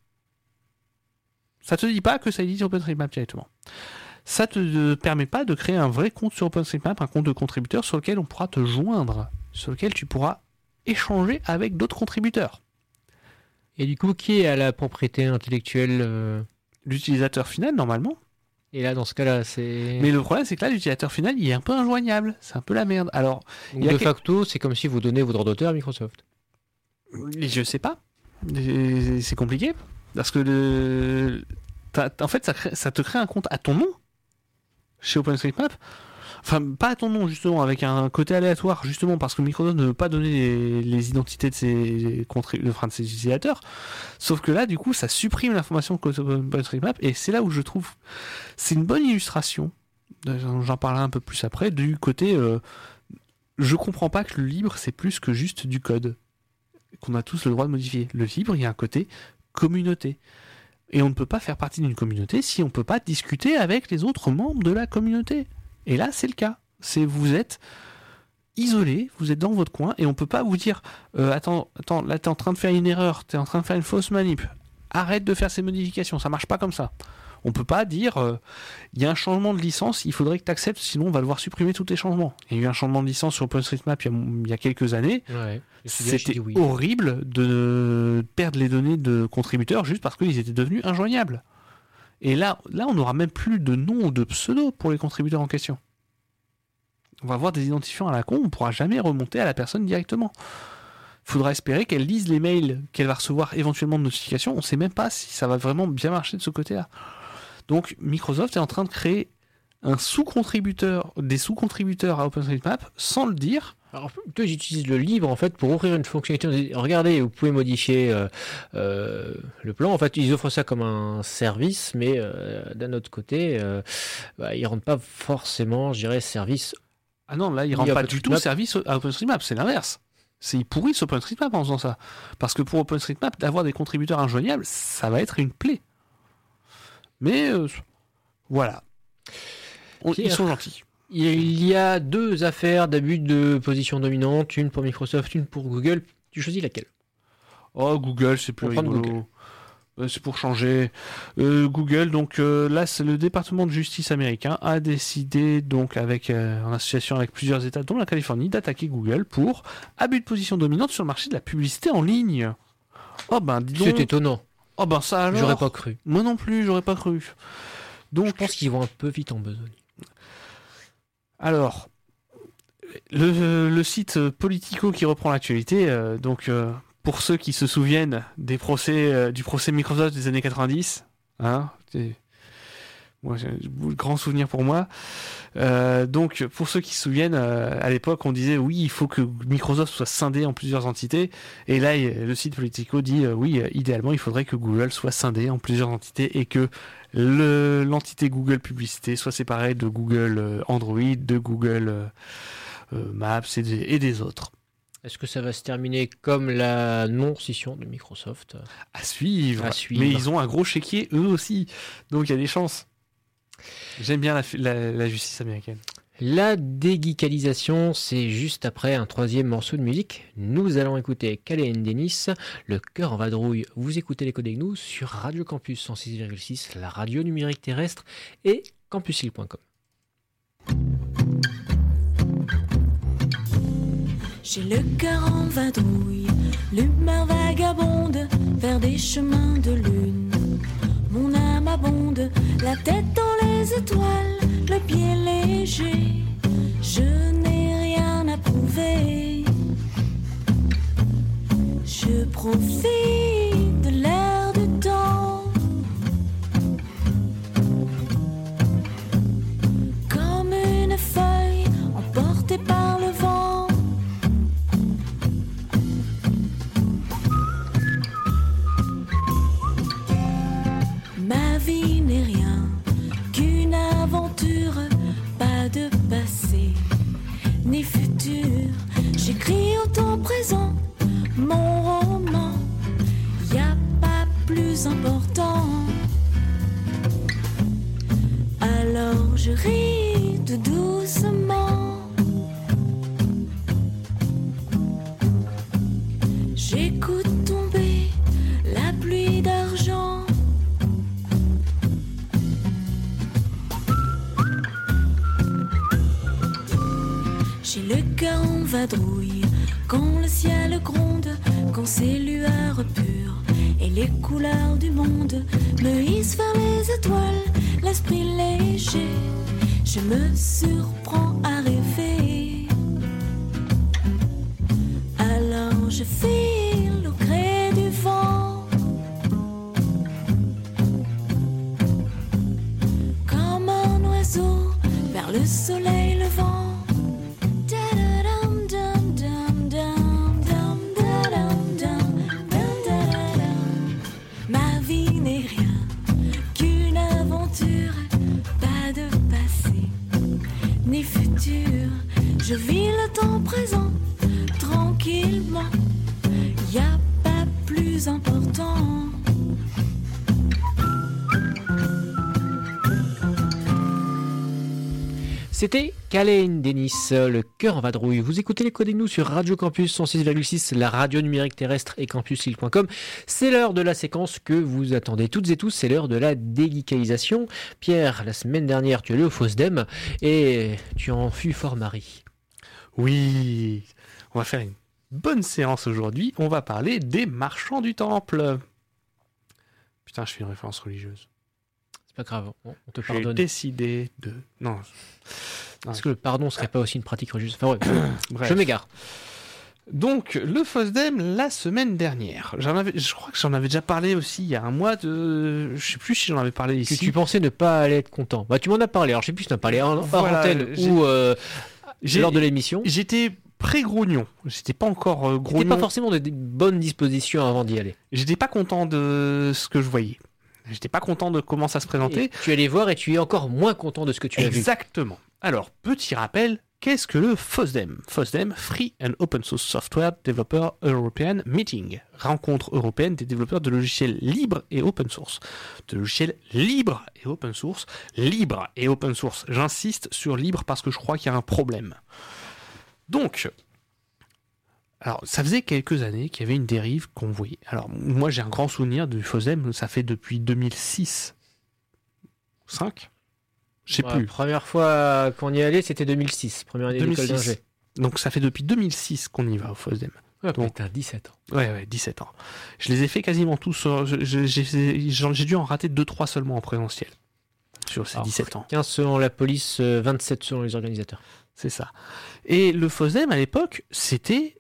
Ça te dit pas que ça édite OpenStreetMap directement. Ça te permet pas de créer un vrai compte sur OpenStreetMap, un compte de contributeur sur lequel on pourra te joindre, sur lequel tu pourras échanger avec d'autres contributeurs. Et du coup, qui est à la propriété intellectuelle L'utilisateur final, normalement. Et là, dans ce cas-là, c'est... Mais le problème, c'est que là, l'utilisateur final, il est un peu injoignable. C'est un peu la merde. Alors, Donc, de facto, c'est comme si vous donnez vos droits d'auteur à Microsoft. je sais pas. C'est compliqué. Parce que en fait, ça te crée un compte à ton nom chez OpenStreetMap. Enfin, pas à ton nom, justement, avec un côté aléatoire, justement, parce que Microsoft ne veut pas donner les identités de ses utilisateurs. Sauf que là, du coup, ça supprime l'information de OpenStreetMap, et c'est là où je trouve c'est une bonne illustration, j'en parlerai un peu plus après, du côté je comprends pas que le libre, c'est plus que juste du code, qu'on a tous le droit de modifier. Le libre, il y a un côté communauté. Et on ne peut pas faire partie d'une communauté si on ne peut pas discuter avec les autres membres de la communauté. Et là, c'est le cas. Vous êtes isolé, vous êtes dans votre coin, et on peut pas vous dire attends, là t'es en train de faire une erreur, t'es en train de faire une fausse manip, arrête de faire ces modifications, ça marche pas comme ça. On peut pas dire il y a un changement de licence, il faudrait que tu acceptes, sinon on va devoir supprimer tous tes changements. Il y a eu un changement de licence sur OpenStreetMap il y a quelques années. Ouais, c'était horrible de perdre les données de contributeurs juste parce qu'ils étaient devenus injoignables. Et là, on n'aura même plus de nom ou de pseudo pour les contributeurs en question. On va avoir des identifiants à la con, on ne pourra jamais remonter à la personne directement. Il faudra espérer qu'elle lise les mails qu'elle va recevoir éventuellement de notification. On ne sait même pas si ça va vraiment bien marcher de ce côté-là. Donc Microsoft est en train de créer des sous-contributeurs à OpenStreetMap sans le dire. Alors, plutôt, j'utilise le libre en fait pour ouvrir une fonctionnalité. Regardez, vous pouvez modifier le plan. En fait, ils offrent ça comme un service, mais d'un autre côté, ils rendent pas forcément, je dirais, service. Ah non, là, ils rendent pas du tout service à OpenStreetMap. C'est l'inverse. Ils pourrissent OpenStreetMap en faisant ça. Parce que pour OpenStreetMap, d'avoir des contributeurs injoignables, ça va être une plaie. Mais voilà. Ils sont gentils. Il y a 2 affaires d'abus de position dominante, une pour Microsoft, une pour Google. Tu choisis laquelle? Oh, Google, c'est plus rigolo. Google. C'est pour changer. Google, donc là, c'est le département de justice américain a décidé, donc en association avec plusieurs États, dont la Californie, d'attaquer Google pour abus de position dominante sur le marché de la publicité en ligne. Oh ben, dis donc. C'est étonnant. Oh ben ça alors. J'aurais pas cru. Moi non plus, j'aurais pas cru. Donc, je pense qu'ils vont un peu vite en besogne. Alors, le site Politico qui reprend l'actualité, pour ceux qui se souviennent du procès Microsoft des années 90, hein, moi, j'ai un grand souvenir pour moi. Donc, pour ceux qui se souviennent, à l'époque, on disait oui, il faut que Microsoft soit scindé en plusieurs entités. Et là, le site Politico dit oui, idéalement, il faudrait que Google soit scindé en plusieurs entités et que l'entité Google Publicité soit séparée de Google Android, de Google Maps et des autres. Est-ce que ça va se terminer comme la non-scission de Microsoft? À suivre. Mais ils ont un gros chéquier, eux aussi. Donc, il y a des chances. J'aime bien la justice américaine. La dégeekalisation, c'est juste après un 3e morceau de musique. Nous allons écouter Calais and Dennis, Le cœur en vadrouille. Vous écoutez les Codes avec nous sur Radio Campus 106,6, la radio numérique terrestre et campusil.com. J'ai le cœur en vadrouille, l'humeur vagabonde vers des chemins de lune. Mon âme abonde, la tête dans les étoiles, le pied léger. Je n'ai rien à prouver. Je profite de l'air du temps. Comme une feuille emportée par le vent. J'écris au temps présent mon roman. Y a pas plus important. Alors je ris tout doucement. J'écoute tomber la pluie d'argent. J'ai le cœur en vadrouille quand le ciel gronde, quand ses lueurs pures et les couleurs du monde me hissent vers les étoiles, l'esprit léger. Je me surprends à rêver. Alors je file au gré du vent, comme un oiseau vers le soleil levant. Ma vie n'est rien qu'une aventure, pas de passé ni futur. Je vis le temps présent tranquillement, y a pas plus important. C'était Kalain Dennis, le cœur en vadrouille. Vous écoutez les Codes et nous sur Radio Campus 106,6, la radio numérique terrestre et campuslille.com. C'est l'heure de la séquence que vous attendez toutes et tous, c'est l'heure de la déguicalisation. Pierre, la semaine dernière, tu es allé au FOSDEM et tu en fus fort mari. Oui, on va faire une bonne séance aujourd'hui. On va parler des marchands du temple. Putain, je fais une référence religieuse. C'est pas grave, on te J'ai pardonne. décidé de... Non. Est-ce que le pardon serait pas aussi une pratique religieuse? Enfin, ouais, Bref. je m'égare. Donc, le FOSDEM, la semaine dernière. Je crois que j'en avais déjà parlé aussi il y a un mois de... Je sais plus si j'en avais parlé Que ici. tu pensais ne pas aller être content. Bah, tu m'en as parlé. Alors, je sais plus si tu en as parlé en Voilà, antenne ou lors de l'émission. J'étais pré-grognon. J'étais pas encore T'étais grognon. pas forcément de bonnes dispositions avant d'y aller. J'étais pas content de ce que je voyais. J'étais pas content de comment ça se présentait. Et tu es allé voir et tu es encore moins content de ce que tu as vu. Exactement. Alors, petit rappel, qu'est-ce que le FOSDEM? FOSDEM, Free and Open Source Software Developer European Meeting. Rencontre européenne des développeurs de logiciels libres et open source. De logiciels libres et open source. Libre et open source. J'insiste sur libre parce que je crois qu'il y a un problème. Donc, alors, ça faisait quelques années qu'il y avait une dérive qu'on voyait. Alors, moi, j'ai un grand souvenir du FOSDEM, ça fait depuis 2006. 5 Je sais La plus. première fois qu'on y allait, c'était 2006, première année d'école 2006. d'ingé. Donc, ça fait depuis 2006 qu'on y va au FOSDEM. Ouais, Donc- t'as 17 ans. Ouais, 17 ans. Je les ai fait quasiment tous. J'ai dû en rater 2-3 seulement en présentiel. Sur ces Alors, 17 ans. 15 selon la police, 27 selon les organisateurs. C'est ça. Et le FOSDEM, à l'époque, c'était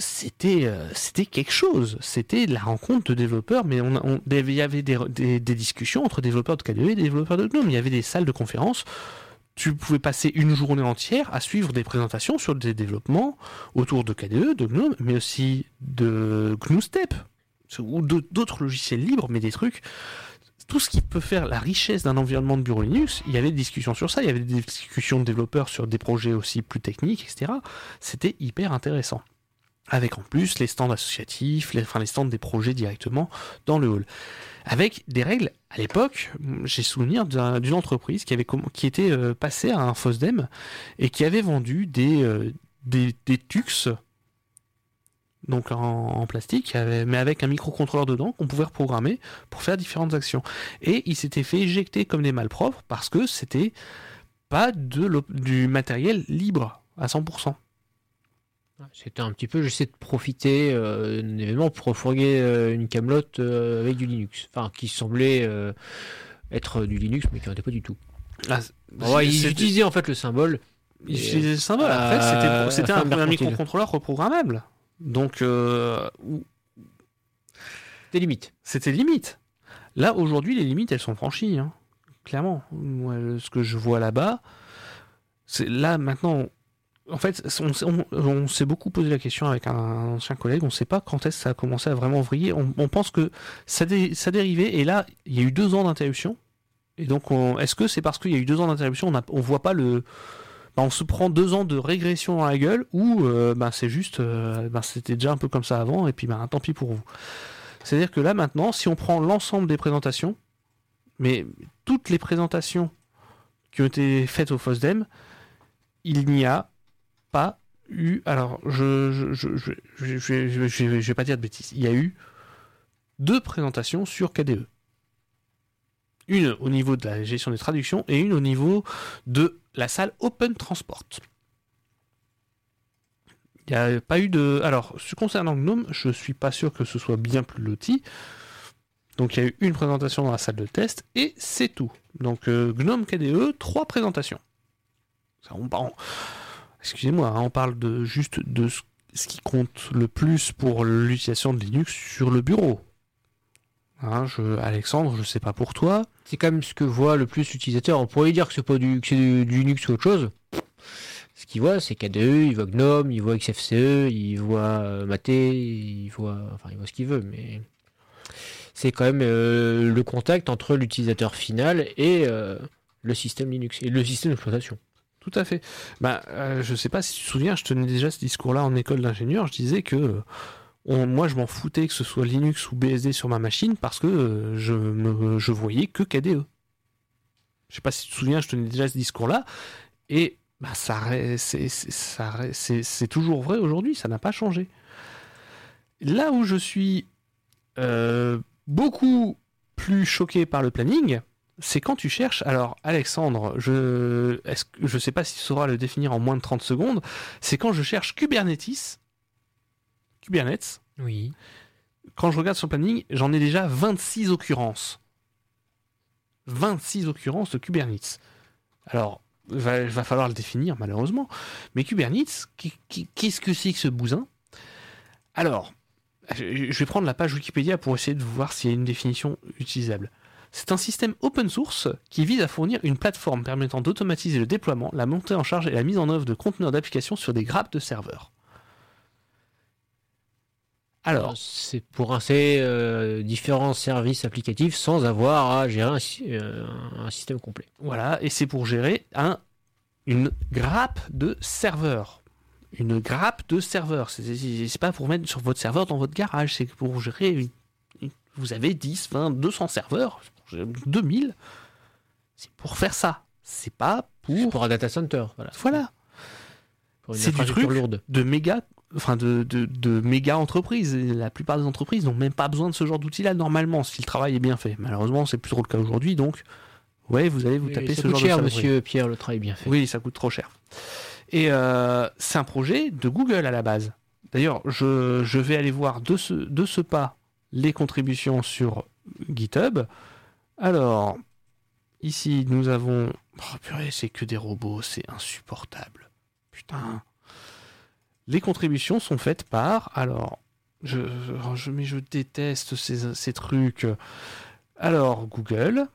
quelque chose. C'était la rencontre de développeurs, mais il y avait des discussions entre développeurs de KDE et développeurs de GNOME. Il y avait des salles de conférences. Tu pouvais passer une journée entière à suivre des présentations sur des développements autour de KDE, de GNOME, mais aussi de GNU-Step ou d'autres logiciels libres, mais des trucs. Tout ce qui peut faire la richesse d'un environnement de bureau Linux, il y avait des discussions sur ça, il y avait des discussions de développeurs sur des projets aussi plus techniques, etc. C'était hyper intéressant. Avec en plus les stands associatifs, les stands des projets directement dans le hall. Avec des règles, à l'époque, j'ai souvenir d'une entreprise qui était passée à un FOSDEM et qui avait vendu des TUX, donc en plastique, mais avec un microcontrôleur dedans qu'on pouvait reprogrammer pour faire différentes actions. Et ils s'étaient fait éjecter comme des malpropres parce que c'était pas du matériel libre à 100%. C'était un petit peu, j'essaie de profiter d'un événement pour refourguer une camelote avec du Linux. Enfin, qui semblait être du Linux, mais qui n'en était pas du tout. Ils utilisaient en fait le symbole. Ils utilisaient le symbole. Après, c'était un microcontrôleur reprogrammable. Donc, des limites. C'était limite. Là, aujourd'hui, les limites, elles sont franchies. Hein. Clairement. Moi, ce que je vois là-bas, c'est là, maintenant... En fait, on s'est beaucoup posé la question avec un ancien collègue, on ne sait pas quand est-ce que ça a commencé à vraiment vriller. On pense que ça dérivait, et là, il y a eu 2 ans d'interruption. Et donc, est-ce que c'est parce qu'il y a eu 2 ans d'interruption, on ne voit pas le on se prend 2 ans de régression dans la gueule ou c'est juste, c'était déjà un peu comme ça avant et puis tant pis pour vous. C'est-à-dire que là maintenant, si on prend l'ensemble des présentations, mais toutes les présentations qui ont été faites au FOSDEM, il n'y a pas eu. Alors, je vais pas dire de bêtises. Il y a eu 2 présentations sur KDE. Une au niveau de la gestion des traductions et une au niveau de la salle Open Transport. Il n'y a pas eu de. Alors, concernant GNOME, je suis pas sûr que ce soit bien plus loti. Donc, il y a eu une présentation dans la salle de test et c'est tout. Donc, GNOME KDE, 3 présentations. Ça, excusez-moi, on parle juste de ce qui compte le plus pour l'utilisation de Linux sur le bureau. Alexandre, je sais pas pour toi. C'est quand même ce que voit le plus l'utilisateur. On pourrait dire que c'est du Linux ou autre chose. Ce qu'il voit, c'est KDE, il voit GNOME, il voit XFCE, il voit Mate, il voit ce qu'il veut, mais c'est quand même le contact entre l'utilisateur final et le système Linux et le système d'exploitation. Tout à fait. Je sais pas si tu te souviens, je tenais déjà ce discours-là en école d'ingénieur. Je disais que moi, je m'en foutais que ce soit Linux ou BSD sur ma machine parce que je voyais que KDE. Je sais pas si tu te souviens, je tenais déjà ce discours-là et c'est toujours vrai aujourd'hui, ça n'a pas changé. Là où je suis beaucoup plus choqué par le planning, c'est quand tu cherches. Alors, Alexandre, je sais pas si tu sauras le définir en moins de 30 secondes. C'est quand je cherche Kubernetes. Oui. Quand je regarde sur le planning, j'en ai déjà 26 occurrences. 26 occurrences de Kubernetes. Alors, il va falloir le définir, malheureusement. Mais Kubernetes, qu'est-ce que c'est que ce bousin? Alors, je vais prendre la page Wikipédia pour essayer de voir s'il y a une définition utilisable. C'est un système open source qui vise à fournir une plateforme permettant d'automatiser le déploiement, la montée en charge et la mise en œuvre de conteneurs d'applications sur des grappes de serveurs. Alors, c'est pour différents services applicatifs sans avoir à gérer un système complet. Voilà, et c'est pour gérer une grappe de serveurs. Une grappe de serveurs. C'est pas pour mettre sur votre serveur dans votre garage, c'est pour gérer vous avez 10, 20, 200 serveurs, 2000. C'est pour faire ça. C'est pas pour un data center. Voilà. C'est du truc lourde. de méga entreprises. Et la plupart des entreprises n'ont même pas besoin de ce genre d'outil-là normalement, si le travail est bien fait. Malheureusement, c'est plus trop le cas aujourd'hui, donc vous allez vous taper ce genre de cher, saloperie. Monsieur Pierre, le travail bien fait. Oui, ça coûte trop cher. Et c'est un projet de Google à la base. D'ailleurs, je vais aller voir de ce pas les contributions sur GitHub. Alors, ici, nous avons... Oh purée, c'est que des robots, c'est insupportable. Putain. Les contributions sont faites par... Alors, je déteste ces trucs. Alors, Google.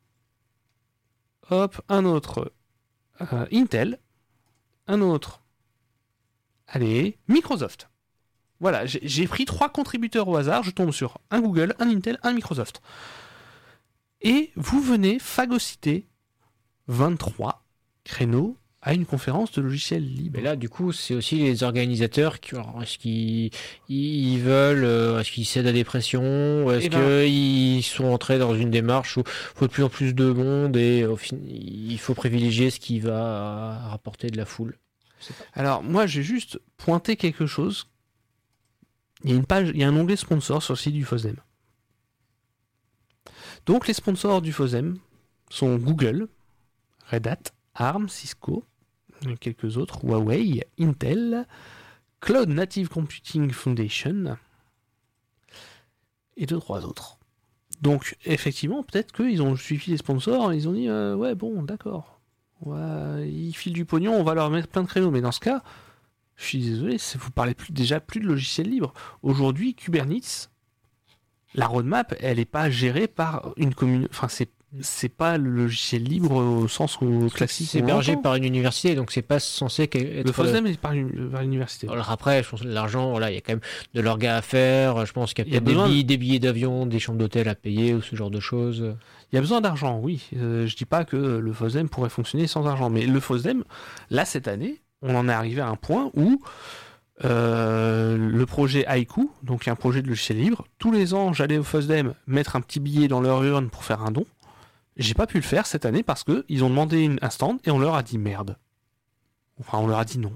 Hop, un autre. Intel. Un autre. Allez, Microsoft. Voilà, j'ai pris 3 contributeurs au hasard, je tombe sur un Google, un Intel, un Microsoft. Et vous venez phagocyter 23 créneaux à une conférence de logiciels libres. Mais là, du coup, c'est aussi les organisateurs qui, alors, est-ce qu'ils veulent, est-ce qu'ils cèdent à des pressions, est-ce qu'ils sont entrés dans une démarche où il faut de plus en plus de monde et au final, il faut privilégier ce qui va rapporter de la foule. Alors, moi, j'ai juste pointé quelque chose. Il y a un onglet sponsor sur le site du FOSDEM. Donc, les sponsors du FOSDEM sont Google, Red Hat, ARM, Cisco, quelques autres, Huawei, Intel, Cloud Native Computing Foundation et 2-3 autres. Donc, effectivement, peut-être qu'ils ont suivi les sponsors et ils ont dit ouais, bon, d'accord. Ils filent du pognon, on va leur mettre plein de créneaux. Mais dans ce cas, je suis désolé, vous parlez déjà plus de logiciels libres. Aujourd'hui, Kubernetes, la roadmap, elle n'est pas gérée par une commune. Enfin, c'est pas le logiciel libre au sens classique. C'est qu'on hébergé l'entend. par une université, donc c'est pas censé être. Le FOSDEM est par l'université. Alors après, je pense que l'argent, voilà, il y a quand même de l'orga à faire. Je pense qu'il y a Il y a peut-être besoin- des billets d'avion, des chambres d'hôtel à payer ou ce genre de choses. Il y a besoin d'argent, oui. Je dis pas que le FOSDEM pourrait fonctionner sans argent, mais le FOSDEM, là cette année, on en est arrivé à un point où le projet Haiku, donc un projet de logiciel libre, tous les ans j'allais au FOSDEM mettre un petit billet dans leur urne pour faire un don. J'ai pas pu le faire cette année parce que ils ont demandé un stand et on leur a dit merde. Enfin, on leur a dit non.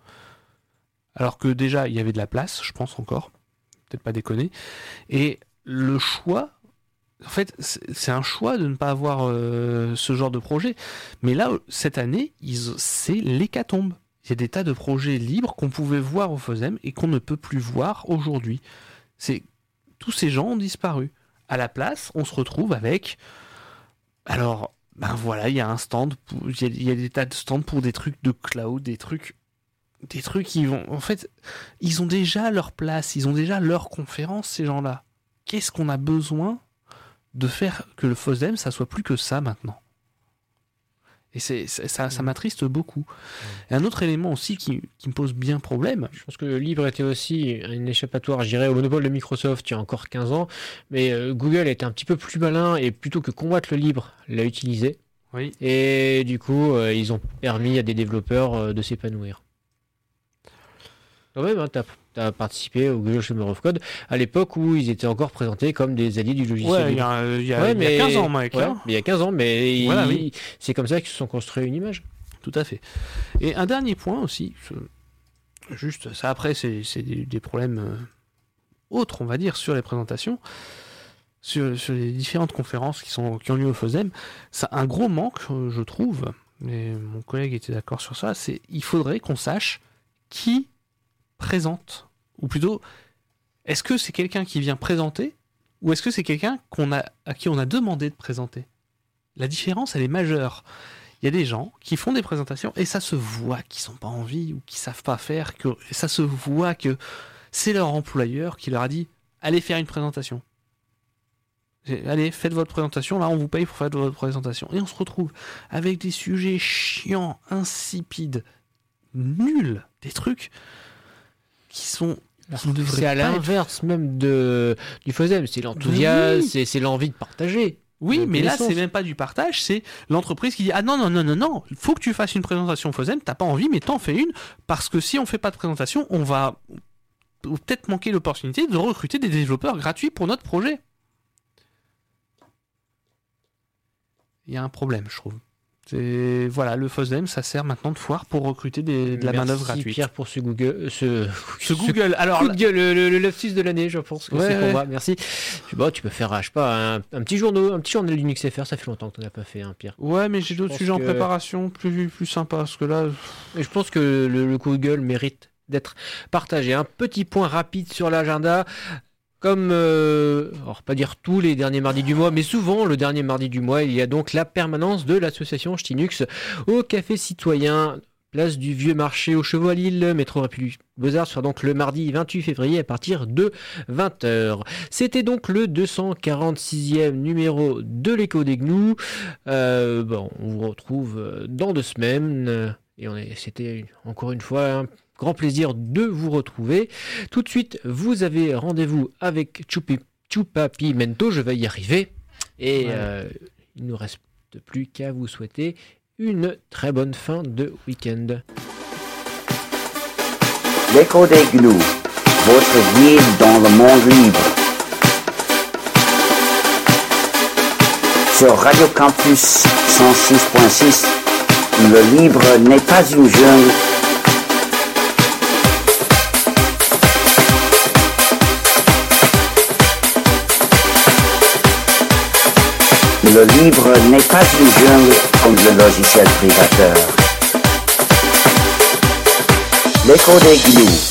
Alors que déjà il y avait de la place, je pense encore, peut-être pas déconner. Et le choix. En fait, c'est un choix de ne pas avoir ce genre de projet. Mais là, cette année, c'est l'hécatombe. Il y a des tas de projets libres qu'on pouvait voir au FOSDEM et qu'on ne peut plus voir aujourd'hui. Tous ces gens ont disparu. À la place, on se retrouve avec... Alors, ben voilà, il y a un stand, il y a des tas de stands pour des trucs de cloud, des trucs qui vont... En fait, ils ont déjà leur place, ils ont déjà leur conférence, ces gens-là. Qu'est-ce qu'on a besoin de faire que le FOSDEM, ça soit plus que ça maintenant. Et ça m'attriste beaucoup. Et un autre élément aussi qui me pose bien problème. Je pense que le libre était aussi une échappatoire, je dirais, au monopole de Microsoft il y a encore 15 ans. Mais Google était un petit peu plus malin et plutôt que combattre le libre, l'a utilisé. Oui. Et du coup, ils ont permis à des développeurs de s'épanouir. Quand même, hein, tu as participé au Google Summer of Code à l'époque où ils étaient encore présentés comme des alliés du logiciel Ouais, il y libre. a 15 ans, mec. Ouais, hein. mais il y a 15 ans, mais Voilà, oui. c'est comme ça qu'ils se sont construits une image. Tout à fait. Et un dernier point aussi, juste ça après, c'est des problèmes autres, on va dire, sur les présentations, sur les différentes conférences qui ont lieu au FOSDEM. Ça, un gros manque, je trouve, et mon collègue était d'accord sur ça, c'est il faudrait qu'on sache qui présente, ou plutôt, est-ce que c'est quelqu'un qui vient présenter, ou est-ce que c'est quelqu'un à qui on a demandé de présenter? La différence, elle est majeure. Il y a des gens qui font des présentations, et ça se voit qu'ils n'ont pas envie, ou qu'ils savent pas faire, et ça se voit que c'est leur employeur qui leur a dit « Allez faire une présentation. Allez, faites votre présentation, là on vous paye pour faire votre présentation. » Et on se retrouve avec des sujets chiants, insipides, nuls, des trucs qui sont... qui ne devraient C'est à pas être- l'inverse même du FOSDEM, c'est l'enthousiasme, Oui. c'est l'envie de partager. Oui, de mais là, connaissances. c'est même pas du partage, c'est l'entreprise qui dit « Ah non, il faut que tu fasses une présentation FOSDEM, t'as pas envie, mais t'en fais une, parce que si on fait pas de présentation, on va peut-être manquer l'opportunité de recruter des développeurs gratuits pour notre projet. » Il y a un problème, je trouve. Voilà, le FOSDEM, ça sert maintenant de foire pour recruter de la main-d'œuvre Merci gratuite. Pierre pour ce Google, Ce Google, alors... coup de gueule, le lapsus de l'année, je pense que Ouais, c'est pour ouais. moi. Merci. Tu peux faire, je sais pas, un petit journal Linux FR, ça fait longtemps que t'en as pas fait, hein, Pierre. Ouais, mais j'ai d'autres pense sujets en que- préparation plus sympas, parce que là... Et je pense que le coup de gueule mérite d'être partagé. Un petit point rapide sur l'agenda. Comme, alors pas dire tous les derniers mardis du mois, mais souvent le dernier mardi du mois, il y a donc la permanence de l'association Ch'tinux au Café Citoyen, place du Vieux Marché aux Chevaux à Lille, métro République Beaux-Arts, sera donc le mardi 28 février à partir de 20h. C'était donc le 246e numéro de l'Écho des Gnous. On vous retrouve dans 2 semaines, et c'était encore une fois un grand plaisir de vous retrouver. Tout de suite, vous avez rendez-vous avec Chupapimento, je vais y arriver. Et il ne nous reste plus qu'à vous souhaiter une très bonne fin de week-end. L'Écho des Gnous, votre guide dans le monde libre. Sur Radio Campus 106.6, le libre n'est pas une jungle. Le libre n'est pas une jungle comme le logiciel privateur. L'Écho des Gnous.